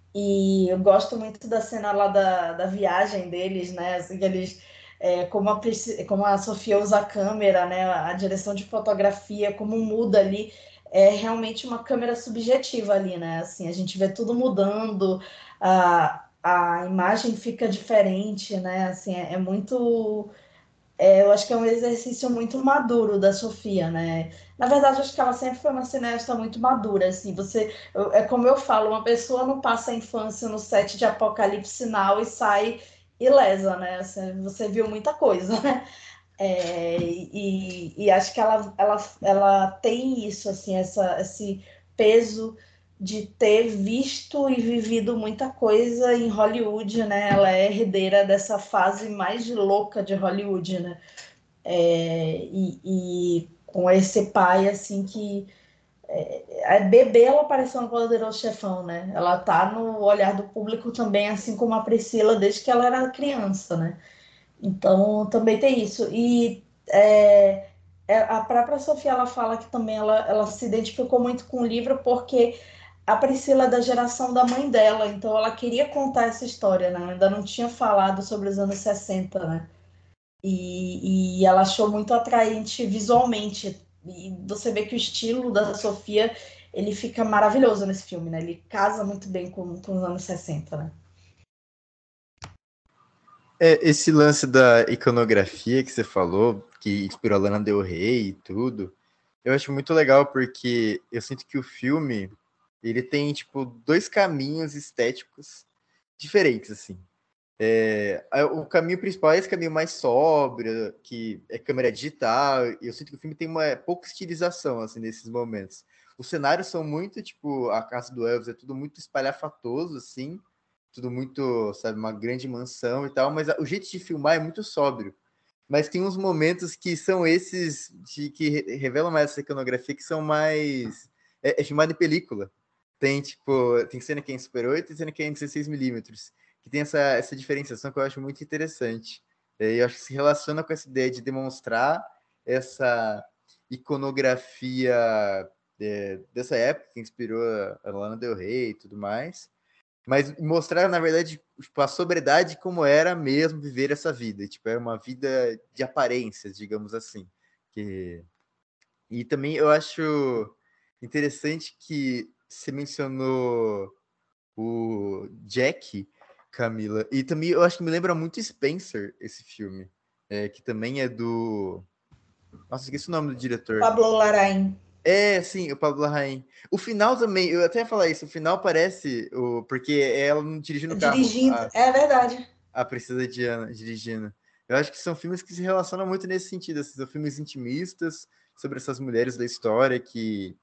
E eu gosto muito da cena lá da, da viagem deles, né? Assim, que eles, é, como, a, como a Sofia usa a câmera, né? A direção de fotografia, como muda ali. É realmente uma câmera subjetiva ali, né? Assim, a gente vê tudo mudando, a, a imagem fica diferente, né? Assim, é, é muito é, eu acho que é um exercício muito maduro da Sofia, né? Na verdade, eu acho que ela sempre foi uma cineasta muito madura, assim. Você, eu- é como eu falo, uma pessoa não passa a infância no set de Apocalipse Now e sai ilesa, né? Assim, você viu muita coisa, né? É, e, e acho que ela, ela, ela tem isso, assim, essa, esse peso de ter visto e vivido muita coisa em Hollywood, né? Ela é herdeira dessa fase mais louca de Hollywood, né? É, e, e com esse pai, assim, que é, bebê, ela apareceu no Poderoso Chefão, né? Ela tá no olhar do público também, assim como a Priscila, desde que ela era criança, né? Então, também tem isso. E é, é, a própria Sofia, ela fala que também ela, ela se identificou muito com o livro porque a Priscila é da geração da mãe dela, então ela queria contar essa história, né? Ainda não tinha falado sobre os anos sessenta, né? E, e ela achou muito atraente visualmente. E você vê que o estilo da Sofia, ele fica maravilhoso nesse filme, né? Ele casa muito bem com, com os anos sessenta, né? É, esse lance da iconografia que você falou, que inspirou a Lana Del Rey e tudo, eu acho muito legal porque eu sinto que o filme, ele tem, tipo, dois caminhos estéticos diferentes, assim. É, o caminho principal é esse caminho mais sóbrio, que é câmera digital, e eu sinto que o filme tem uma pouca estilização, assim, nesses momentos. Os cenários são muito, tipo, a casa do Elvis é tudo muito espalhafatoso, assim, tudo muito, sabe, uma grande mansão e tal, mas o jeito de filmar é muito sóbrio. Mas tem uns momentos que são esses de que revelam mais essa iconografia, que são mais... É, é filmado em película. Tem, tipo, tem cena que é em Super oito e cena que é em dezesseis milímetros. que tem essa, essa diferenciação que eu acho muito interessante. E eu acho que se relaciona com essa ideia de demonstrar essa iconografia é, dessa época, que inspirou a Lana Del Rey e tudo mais, mas mostrar, na verdade, tipo, a sobriedade como era mesmo viver essa vida. Tipo, é uma vida de aparências, digamos assim. Que... E também eu acho interessante que você mencionou o Jack, Camila, e também eu acho que me lembra muito Spencer, esse filme, é, que também é do... Nossa, esqueci o nome do diretor. Pablo Larraín. É, sim, o Pablo Larraín. O final também, eu até ia falar isso, o final parece, o, porque é ela não dirigindo o carro. Dirigindo, a, é verdade. A Priscila Diana dirigindo. Eu acho que são filmes que se relacionam muito nesse sentido, assim, são filmes intimistas sobre essas mulheres da história que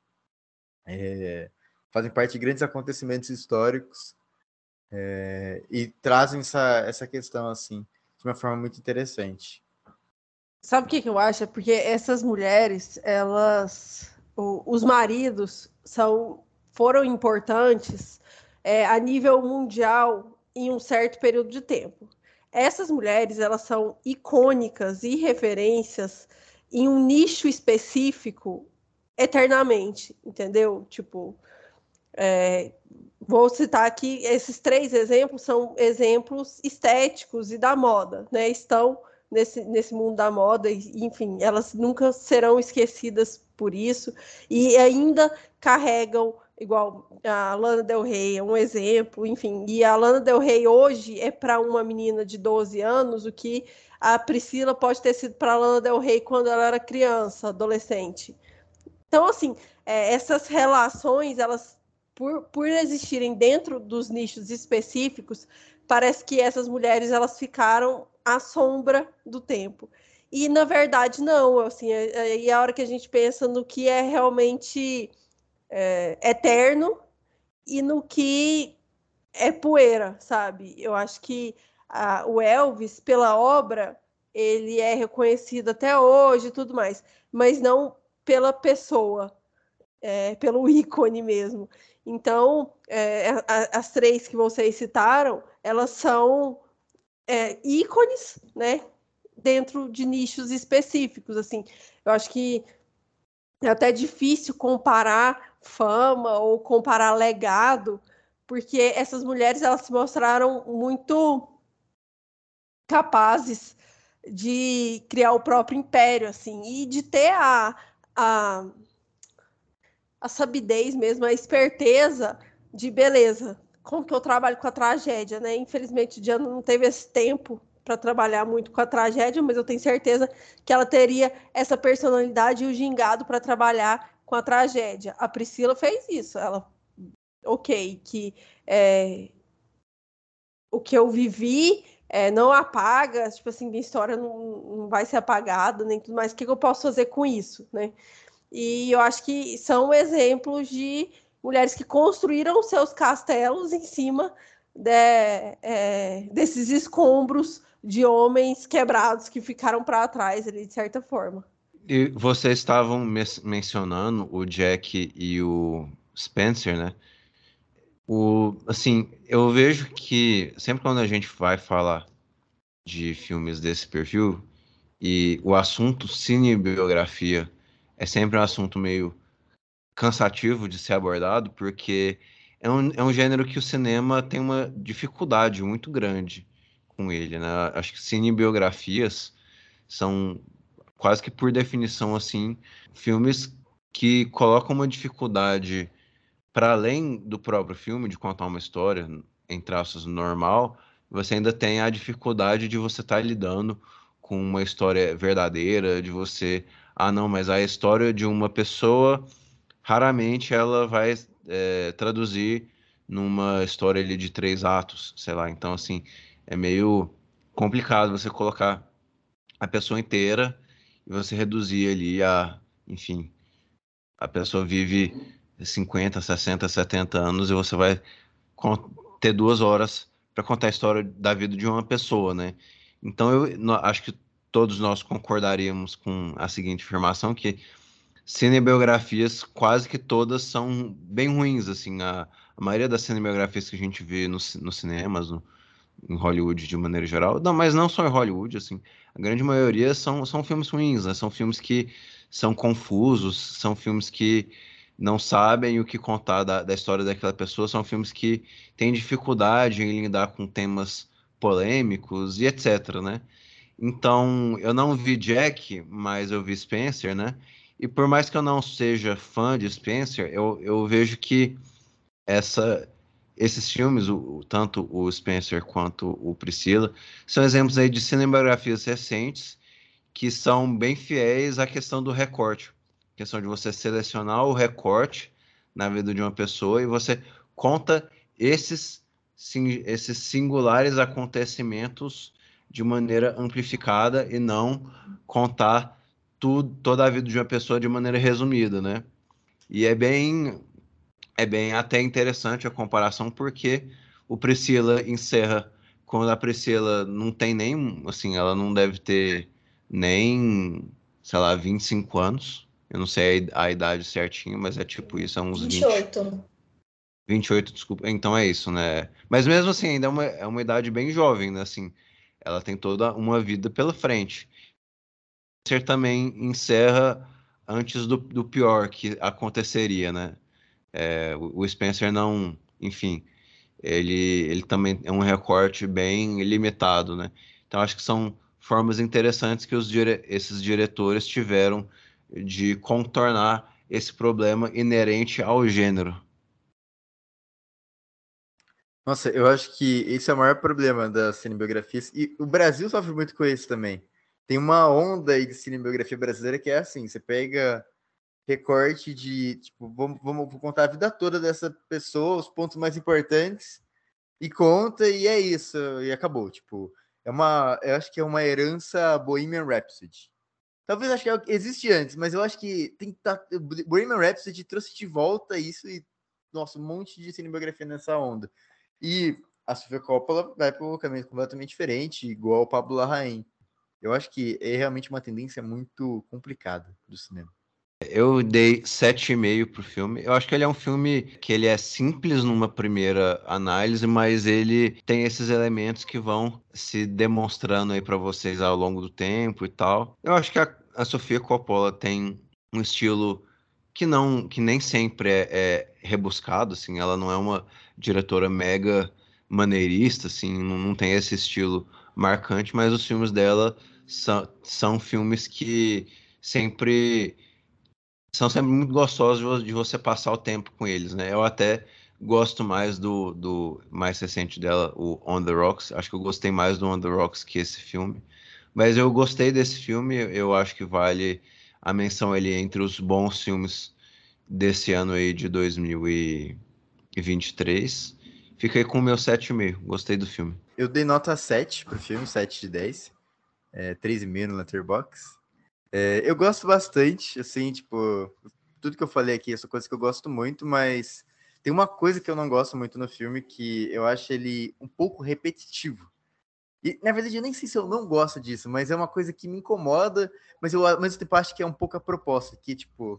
é, fazem parte de grandes acontecimentos históricos é, e trazem essa, essa questão, assim, de uma forma muito interessante. Sabe o que, que eu acho? É porque essas mulheres, elas, o, os maridos são, foram importantes é, a nível mundial em um certo período de tempo. Essas mulheres, elas são icônicas e referências em um nicho específico eternamente, entendeu? Tipo, é, vou citar aqui, esses três exemplos são exemplos estéticos e da moda, né? Estão nesse, nesse mundo da moda, e, enfim, elas nunca serão esquecidas por isso, e ainda carregam, igual a Lana Del Rey é um exemplo, enfim, e a Lana Del Rey hoje é para uma menina de doze anos o que a Priscila pode ter sido para a Lana Del Rey quando ela era criança, adolescente. Então, assim, é, essas relações, elas, por, por existirem dentro dos nichos específicos, parece que essas mulheres, elas ficaram à sombra do tempo. E, na verdade, não. Assim, é, é, e a hora que a gente pensa no que é realmente é, eterno e no que é poeira, sabe? Eu acho que a, o Elvis, pela obra, ele é reconhecido até hoje e tudo mais, mas não pela pessoa, é, pelo ícone mesmo. Então, é, a, as três que vocês citaram, elas são é, ícones, né, dentro de nichos específicos, assim. Eu acho que é até difícil comparar fama ou comparar legado, porque essas mulheres, elas se mostraram muito capazes de criar o próprio império, assim, e de ter a, a, a sabidez mesmo, a esperteza de, beleza, como que eu trabalho com a tragédia, né? Infelizmente, Diana não teve esse tempo para trabalhar muito com a tragédia, mas eu tenho certeza que ela teria essa personalidade e o gingado para trabalhar com a tragédia. A Priscila fez isso, ela, ok, que é, o que eu vivi é, não apaga, tipo assim, minha história não, não vai ser apagada, nem tudo mais, o que, que eu posso fazer com isso, né? E eu acho que são exemplos de mulheres que construíram seus castelos em cima de, é, desses escombros de homens quebrados que ficaram para trás ali, de certa forma. E vocês estavam me- mencionando o Jack e o Spencer, né? O, assim, eu vejo que sempre quando a gente vai falar de filmes desse perfil e o assunto cinebiografia é sempre um assunto meio cansativo de ser abordado, porque é um, é um gênero que o cinema tem uma dificuldade muito grande com ele, né? Acho que cinebiografias são quase que por definição, assim, filmes que colocam uma dificuldade para além do próprio filme, de contar uma história em traços normal, você ainda tem a dificuldade de você estar lidando com uma história verdadeira, de você, ah, não, mas a história de uma pessoa raramente ela vai é, traduzir numa história ali de três atos, sei lá. Então, assim, é meio complicado você colocar a pessoa inteira e você reduzir ali a, enfim, a pessoa vive cinquenta, sessenta, setenta anos e você vai ter duas horas para contar a história da vida de uma pessoa, né? Então, eu no, acho que todos nós concordaríamos com a seguinte afirmação, que cinebiografias quase que todas são bem ruins, assim, a, a maioria das cinebiografias que a gente vê nos, nos cinemas, no, em Hollywood de maneira geral. Não, mas não só em Hollywood, assim. A grande maioria são, são filmes ruins, né? São filmes que são confusos, são filmes que não sabem o que contar da, da história daquela pessoa, são filmes que têm dificuldade em lidar com temas polêmicos e etc, né? Então, eu não vi Jack, mas eu vi Spencer, né? E por mais que eu não seja fã de Spencer, eu, eu vejo que essa, esses filmes, o, tanto o Spencer quanto o Priscila, são exemplos aí de cinematografias recentes que são bem fiéis à questão do recorte. A questão de você selecionar o recorte na vida de uma pessoa e você conta esses, esses singulares acontecimentos de maneira amplificada e não contar tudo, toda a vida de uma pessoa de maneira resumida, né? E é bem, é bem até interessante a comparação, porque o Priscila encerra quando a Priscila não tem nem, assim, ela não deve ter nem, sei lá, vinte e cinco anos. Eu não sei a idade certinho, mas é tipo isso, é uns vinte e oito. vinte e oito, desculpa. Então é isso, né? Mas mesmo assim, ainda é uma, é uma idade bem jovem, né? Assim, ela tem toda uma vida pela frente. Ser também encerra antes do, do pior que aconteceria, né? É, o, o Spencer não, enfim, ele, ele também é um recorte bem limitado, né? Então acho que são formas interessantes que os dire, esses diretores tiveram de contornar esse problema inerente ao gênero. Nossa, eu acho que esse é o maior problema das cinebiografias, e o Brasil sofre muito com isso também. Tem uma onda aí de cinebiografia brasileira que é assim, você pega recorte de, tipo, vamos, vamos contar a vida toda dessa pessoa, os pontos mais importantes, e conta, e é isso, e acabou, tipo, é uma, eu acho que é uma herança Bohemian Rhapsody. Talvez acho que é, existe antes, mas eu acho que tem que tá, Bohemian Rhapsody trouxe de volta isso e, nossa, um monte de cinebiografia nessa onda. E a Sofia Coppola vai para um caminho completamente diferente, igual o Pablo Larraín. Eu acho que é realmente uma tendência muito complicada do cinema. Eu dei sete e meio pro filme. Eu acho que ele é um filme que ele é simples numa primeira análise, mas ele tem esses elementos que vão se demonstrando aí para vocês ao longo do tempo e tal. Eu acho que a, a Sofia Coppola tem um estilo que não, que nem sempre é, é rebuscado, assim. Ela não é uma diretora mega maneirista, assim, não, não tem esse estilo marcante, mas os filmes dela são, são filmes que sempre são sempre muito gostosos de você passar o tempo com eles, né? Eu até gosto mais do, do mais recente dela, o On the Rocks. Acho que eu gostei mais do On the Rocks que esse filme. Mas eu gostei desse filme, eu acho que vale a menção ali entre os bons filmes desse ano aí de dois mil e vinte e três. Fiquei com o meu sete e meio, gostei do filme. Eu dei nota sete pro filme, sete de dez. É, três e meio no Letterboxd. É, eu gosto bastante, assim, tipo, tudo que eu falei aqui, essa coisa que eu gosto muito, mas tem uma coisa que eu não gosto muito no filme, que eu acho ele um pouco repetitivo. E, na verdade, eu nem sei se eu não gosto disso, mas é uma coisa que me incomoda, mas eu ao mesmo tempo acho que é um pouco a proposta, que, tipo,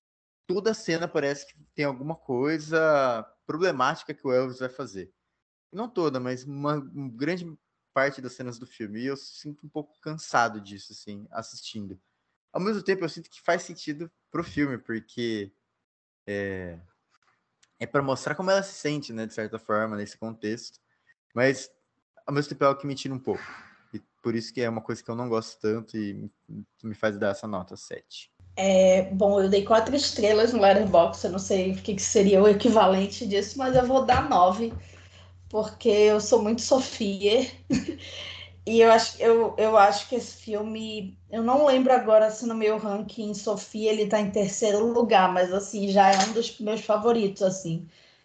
toda cena parece que tem alguma coisa problemática que o Elvis vai fazer. Não toda, mas uma, uma grande parte das cenas do filme, e eu sinto um pouco cansado disso, assim, assistindo. Ao mesmo tempo, eu sinto que faz sentido pro filme, porque é, é para mostrar como ela se sente, né, de certa forma, nesse contexto. Mas, ao mesmo tempo, é algo que me tira um pouco. E por isso que é uma coisa que eu não gosto tanto e me faz dar essa nota sete. É, bom, eu dei quatro estrelas no Letterboxd, eu não sei o que, que seria o equivalente disso, mas eu vou dar nove, porque eu sou muito Sofia. E eu acho, eu, eu acho que esse filme, eu não lembro agora se no meu ranking Sofia ele tá em terceiro lugar, mas assim, já é um dos meus favoritos, assim.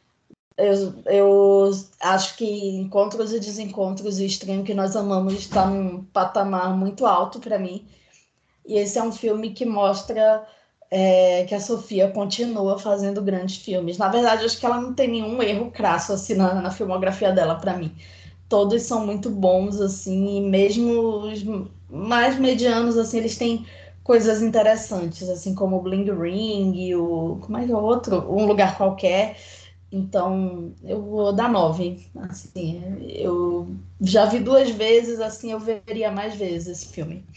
Eu, eu acho que Encontros e Desencontros e O Estranho que Nós Amamos está num patamar muito alto para mim. E esse é um filme que mostra é, que a Sofia continua fazendo grandes filmes. Na verdade, acho que ela não tem nenhum erro crasso assim, na, na filmografia dela, para mim. Todos são muito bons, assim, e mesmo os mais medianos, assim, eles têm coisas interessantes, assim, como o Bling Ring e o... Como é que é o outro? Um Lugar Qualquer. Então, eu vou dar nove. Assim, eu já vi duas vezes, assim, eu veria mais vezes esse filme.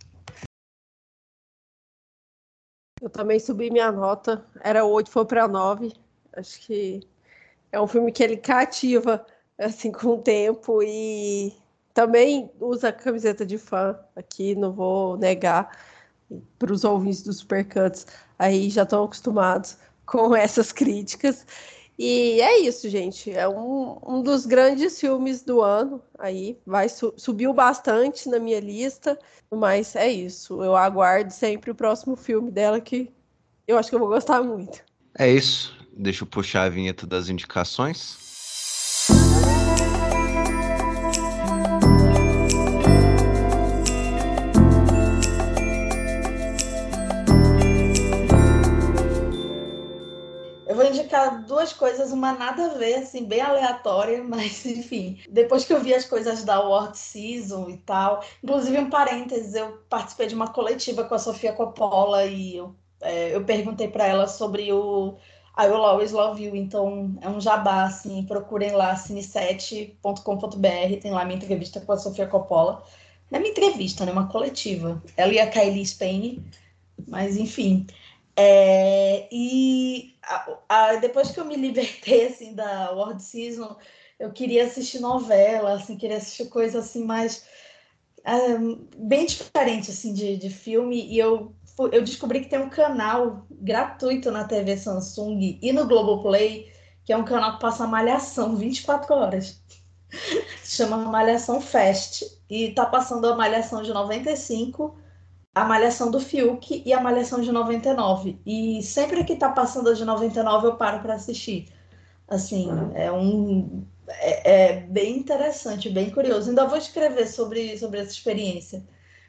Eu também subi minha nota, era oito, foi para nove. Acho que é um filme que ele cativa, assim, com o tempo e também usa a camiseta de fã aqui, não vou negar. Para os ouvintes dos Supercuts, aí já estão acostumados com essas críticas. E é isso, gente. É um, um dos grandes filmes do ano. Aí vai su- subiu bastante na minha lista, mas é isso. Eu aguardo sempre o próximo filme dela, que eu acho que eu vou gostar muito. É isso. Deixa eu puxar a vinheta das indicações. Eu vou indicar duas coisas, uma nada a ver, assim, bem aleatória, mas enfim. Depois que eu vi as coisas da Award Season e tal, inclusive um parênteses, eu participei de uma coletiva com a Sofia Coppola e eu, é, eu perguntei para ela sobre o I Will Always Love You, então é um jabá, assim, procurem lá, cine sete ponto com ponto b r, tem lá minha entrevista com a Sofia Coppola. Não é minha entrevista, né? Uma coletiva. Ela e a Kylie Spain, mas enfim. É, e a, a, depois que eu me libertei assim da World Season, eu queria assistir novela, assim, queria assistir coisa assim mais um, bem diferente assim de, de filme. E eu, eu descobri que tem um canal gratuito na T V Samsung e no Globoplay, que é um canal que passa Malhação vinte e quatro horas. Se chama Malhação Fest. E tá passando a Malhação de noventa e cinco, a Malhação do Fiuk e a Malhação de noventa e nove. E sempre que tá passando a de noventa e nove eu paro para assistir. Assim, é um é, é bem interessante, bem curioso. Ainda vou escrever sobre, sobre essa experiência.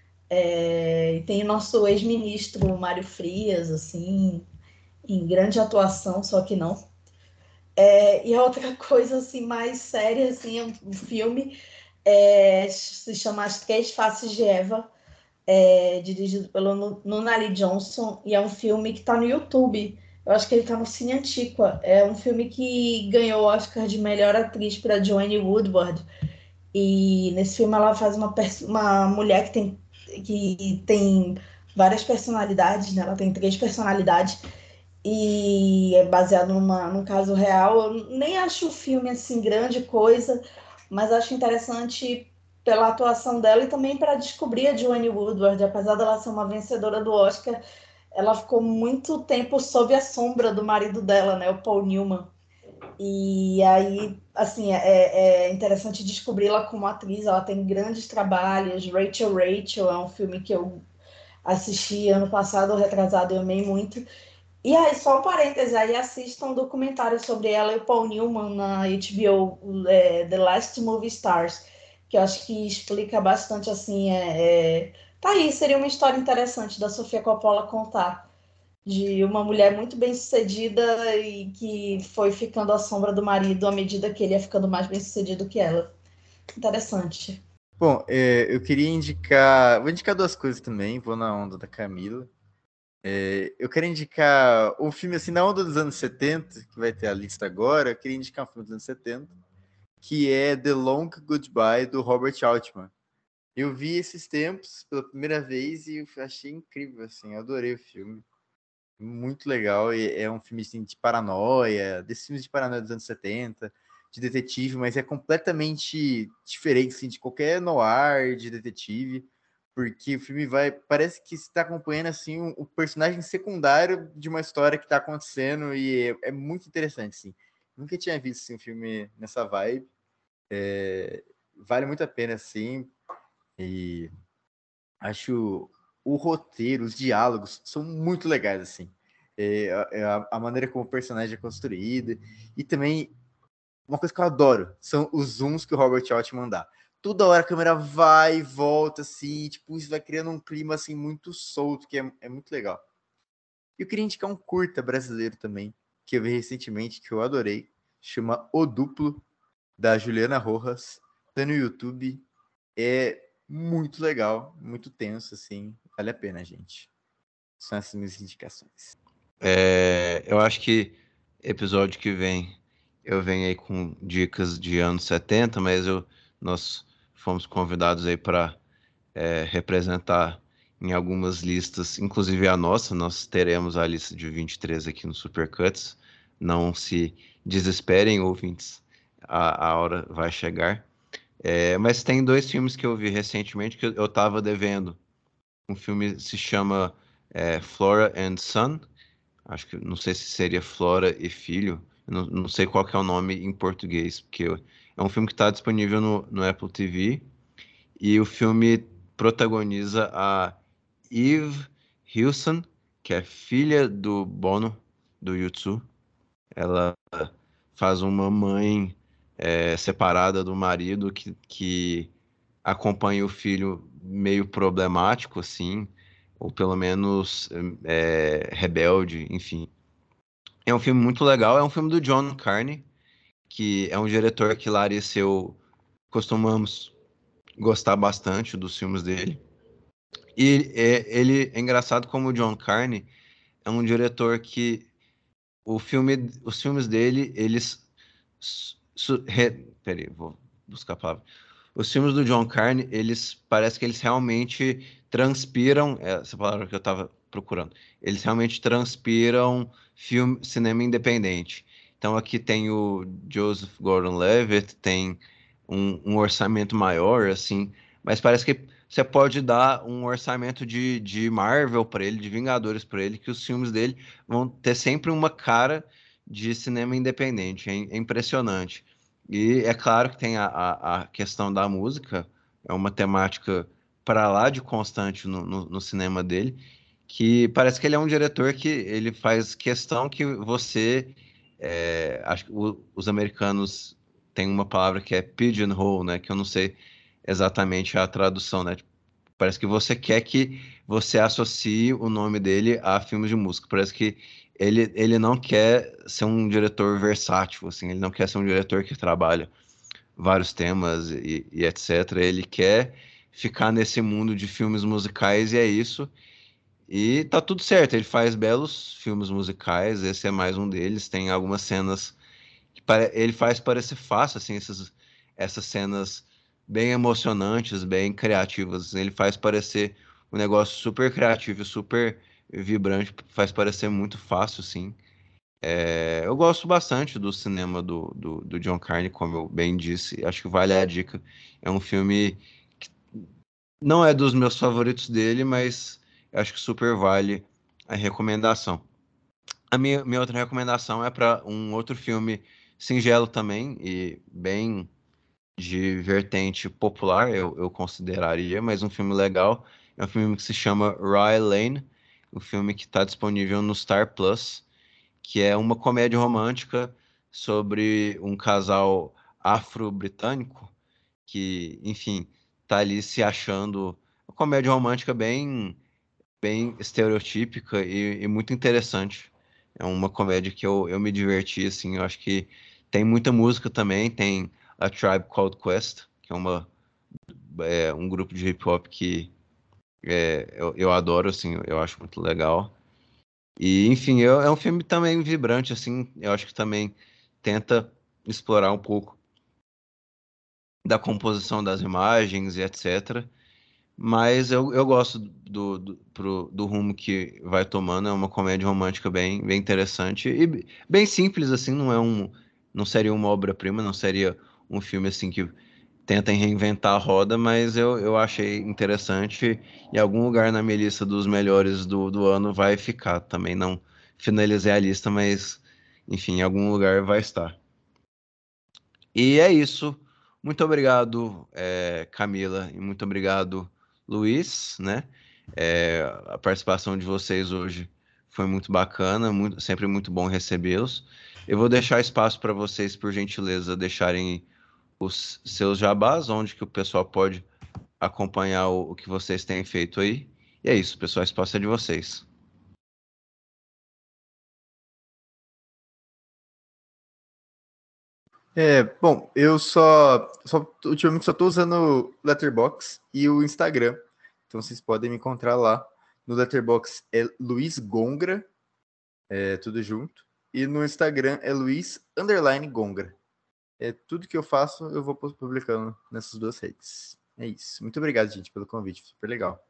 É, e tem o nosso ex-ministro Mário Frias, assim, em grande atuação, só que não. É, e a outra coisa assim mais séria, assim, é um filme, é, se chama As Três Faces de Eva. É, dirigido pelo Nunnally Johnson, e é um filme que está no YouTube. Eu acho que ele está no Cine Antiqua. É um filme que ganhou o Oscar de melhor atriz para Joanne Woodward. E nesse filme ela faz uma, uma mulher que tem, que tem várias personalidades, né? Ela tem três personalidades e é baseado numa, num caso real. Eu nem acho o filme assim grande coisa, mas acho interessante pela atuação dela e também para descobrir a Joanne Woodward. Apesar dela ser uma vencedora do Oscar, ela ficou muito tempo sob a sombra do marido dela, né, o Paul Newman. E aí, assim, é, é interessante descobri-la como atriz. Ela tem grandes trabalhos. Rachel Rachel é um filme que eu assisti ano passado, retrasado, eu amei muito. E aí, só um parênteses, aí assistam um documentário sobre ela e o Paul Newman na H B O, é, The Last Movie Stars, que eu acho que explica bastante, assim, é, é... tá aí, seria uma história interessante da Sofia Coppola contar, de uma mulher muito bem-sucedida e que foi ficando à sombra do marido à medida que ele ia ficando mais bem-sucedido que ela. Interessante. Bom, é, eu queria indicar... Vou indicar duas coisas também, vou na onda da Camila. É, eu quero indicar um filme assim na onda dos anos setenta, que vai ter a lista agora. Eu queria indicar um filme dos anos setenta, que é The Long Goodbye, do Robert Altman. Eu vi esses tempos pela primeira vez e eu achei incrível, assim, eu adorei o filme. Muito legal, e é um filme assim, de paranoia, desses filmes de paranoia dos anos setenta, de detetive, mas é completamente diferente assim, de qualquer noir de detetive, porque o filme vai, parece que você está acompanhando assim, o um, um personagem secundário de uma história que está acontecendo, e é, é muito interessante, assim. Nunca tinha visto assim, um filme nessa vibe. É, vale muito a pena, assim, e acho o roteiro, os diálogos são muito legais, assim. É, é a, a maneira como o personagem é construído. E também, uma coisa que eu adoro, são os zooms que o Robert Altman dá. Toda hora a câmera vai e volta, assim, tipo, isso vai criando um clima, assim, muito solto, que é, é muito legal. E eu queria indicar um curta brasileiro também, que eu vi recentemente, que eu adorei. Chama O Duplo, da Juliana Rojas. Tá no YouTube. É muito legal, muito tenso, assim. Vale a pena, gente. São essas minhas indicações. É, eu acho que episódio que vem eu venho aí com dicas de anos setenta, mas eu, nós fomos convidados aí para é, representar em algumas listas, inclusive a nossa. Nós teremos a lista de vinte e três aqui no Supercuts. Não se desesperem, ouvintes, a, a hora vai chegar. É, mas tem dois filmes que eu vi recentemente que eu estava devendo. Um filme se chama é, Flora and Son. Acho que não sei se seria Flora e Filho. Eu Não, não sei qual que é o nome em português, porque eu- é um filme que está disponível no, no Apple T V. E o filme protagoniza a Eve Hilson, que é filha do Bono, do U dois. Ela faz uma mãe é, separada do marido que, que acompanha o filho meio problemático, assim, ou pelo menos é, rebelde, enfim. É um filme muito legal, é um filme do John Carney, que é um diretor que Larissa e eu costumamos gostar bastante dos filmes dele. E é, ele é engraçado como o John Carney é um diretor que o filme, os filmes dele, eles su, su- re, peraí, vou buscar a palavra. Os filmes do John Carney, eles parece que eles realmente transpiram, é essa palavra que eu estava procurando. Eles realmente transpiram filme, cinema independente. Então aqui tem o Joseph Gordon-Levitt, tem um, um orçamento maior, assim, mas parece que você pode dar um orçamento de, de Marvel para ele, de Vingadores para ele, que os filmes dele vão ter sempre uma cara de cinema independente. É, é impressionante. E é claro que tem a, a, a questão da música, é uma temática para lá de constante no, no, no cinema dele, que parece que ele é um diretor que ele faz questão que você. É, acho que o- os americanos têm uma palavra que é pigeonhole, né? Que eu não sei exatamente a tradução, né? Tipo, parece que você quer que você associe o nome dele a filmes de música. Parece que ele, ele não quer ser um diretor versátil, assim, ele não quer ser um diretor que trabalha vários temas e, e etcétera. Ele quer ficar nesse mundo de filmes musicais e é isso. E tá tudo certo, ele faz belos filmes musicais, esse é mais um deles. Tem algumas cenas que pare- ele faz parecer fácil, assim, essas, essas cenas bem emocionantes, bem criativas. Ele faz parecer um negócio super criativo, super vibrante, faz parecer muito fácil, sim. É, eu gosto bastante do cinema do, do, do John Carney, como eu bem disse. Acho que vale a dica. É um filme que não é dos meus favoritos dele, mas eu acho que super vale a recomendação. A minha, minha outra recomendação é para um outro filme singelo também e bem de vertente popular, eu, eu consideraria, mas um filme legal. É um filme que se chama Rye Lane, um filme que está disponível no Star Plus, que é uma comédia romântica sobre um casal afro-britânico que, enfim, tá ali se achando uma comédia romântica bem, bem estereotípica e, e muito interessante. É uma comédia que eu, eu me diverti, assim, eu acho que tem muita música também, tem A Tribe Called Quest, que é uma, é, um grupo de hip hop que é, eu, eu adoro, assim, eu acho muito legal. E, enfim, eu- é um filme também vibrante, assim, eu acho que também tenta explorar um pouco da composição das imagens e etcétera. Mas eu, eu gosto do, do, pro- do rumo que vai tomando, é uma comédia romântica bem, bem interessante e b- bem simples, assim, não é um, não seria uma obra-prima, não seria um filme, assim, que tenta reinventar a roda, mas eu, eu achei interessante e algum lugar na minha lista dos melhores do, do ano vai ficar. Também não finalizei a lista, mas enfim, em algum lugar vai estar. E é isso. Muito obrigado, é, Camila, e muito obrigado, Luiz, né? É, a participação de vocês hoje foi muito bacana, muito, sempre muito bom recebê-los. Eu vou deixar espaço para vocês, por gentileza, deixarem os seus jabás, onde que o pessoal pode acompanhar o, o que vocês têm feito aí. E é isso, pessoal, a espaço é de vocês. É, bom, eu só, só ultimamente só tô usando o Letterboxd e o Instagram. Então vocês podem me encontrar lá. No Letterboxd é Luiz Gongra, é tudo junto. E no Instagram é Luiz underline Gongra. É tudo que eu faço, eu vou publicando nessas duas redes. É isso. Muito obrigado, gente, pelo convite. Super legal.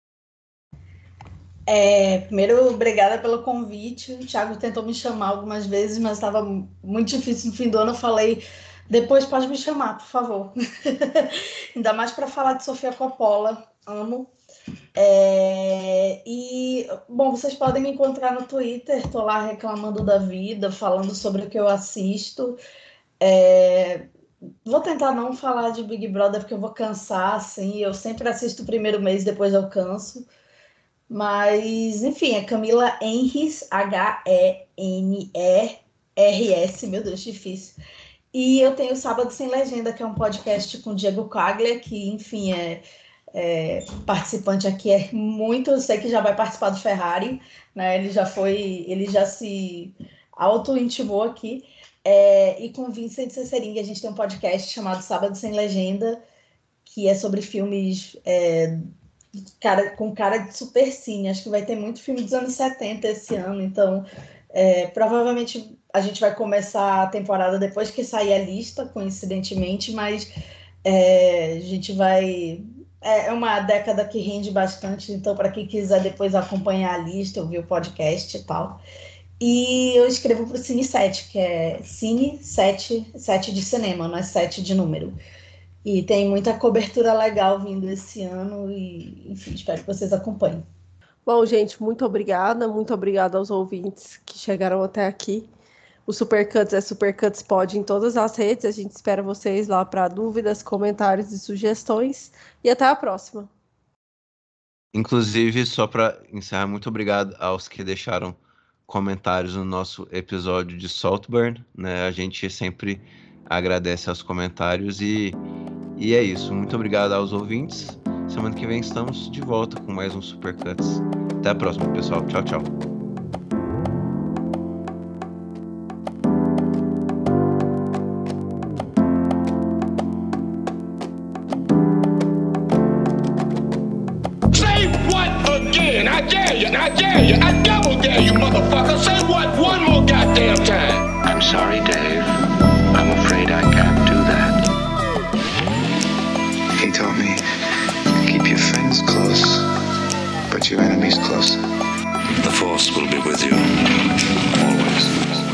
É, primeiro, obrigada pelo convite. O Thiago tentou me chamar algumas vezes, mas estava muito difícil no fim do ano. Eu falei, depois pode me chamar, por favor. Ainda mais para falar de Sofia Coppola. Amo. É, e, bom, vocês podem me encontrar no Twitter. Estou lá reclamando da vida, falando sobre o que eu assisto. É, vou tentar não falar de Big Brother, porque eu vou cansar, assim. Eu sempre assisto o primeiro mês, depois eu canso. Mas, enfim, é Camila Henris, H E N E R S, meu Deus, difícil. E eu tenho o Sábado Sem Legenda, que é um podcast com o Diego Caglia, que, enfim, é, é participante aqui, é muito, eu sei que já vai participar do Ferrari, né? Ele já foi, ele já se auto-intimou aqui. É, e com Vincent Cessering, a gente tem um podcast chamado Sábado Sem Legenda, que é sobre filmes... É, Cara, com cara de super cine, acho que vai ter muito filme dos anos setenta esse ano, então é, provavelmente a gente vai começar a temporada depois que sair a lista, coincidentemente, mas é, a gente vai... É uma década que rende bastante, então para quem quiser depois acompanhar a lista, ouvir o podcast e tal. E eu escrevo para o Cine sete, que é Cine sete, sete de cinema, não é sete de número. E tem muita cobertura legal vindo esse ano e, enfim, espero que vocês acompanhem. Bom, gente, muito obrigada. Muito obrigada aos ouvintes que chegaram até aqui. O Supercuts é Supercuts Pod em todas as redes. A gente espera vocês lá para dúvidas, comentários e sugestões. E até a próxima. Inclusive, só para encerrar, muito obrigado aos que deixaram comentários no nosso episódio de Saltburn, né? A gente sempre agradece aos comentários e, e é isso. Muito obrigado aos ouvintes. Semana que vem estamos de volta com mais um Supercuts. Até a próxima, pessoal. Tchau, tchau. Say what again? I dare you, I dare you, I double dare you, motherfucker. Say what one more goddamn time. I'm sorry, Dave. I'm afraid I can't do that. He told me, keep your friends close, but your enemies closer. The Force will be with you, always.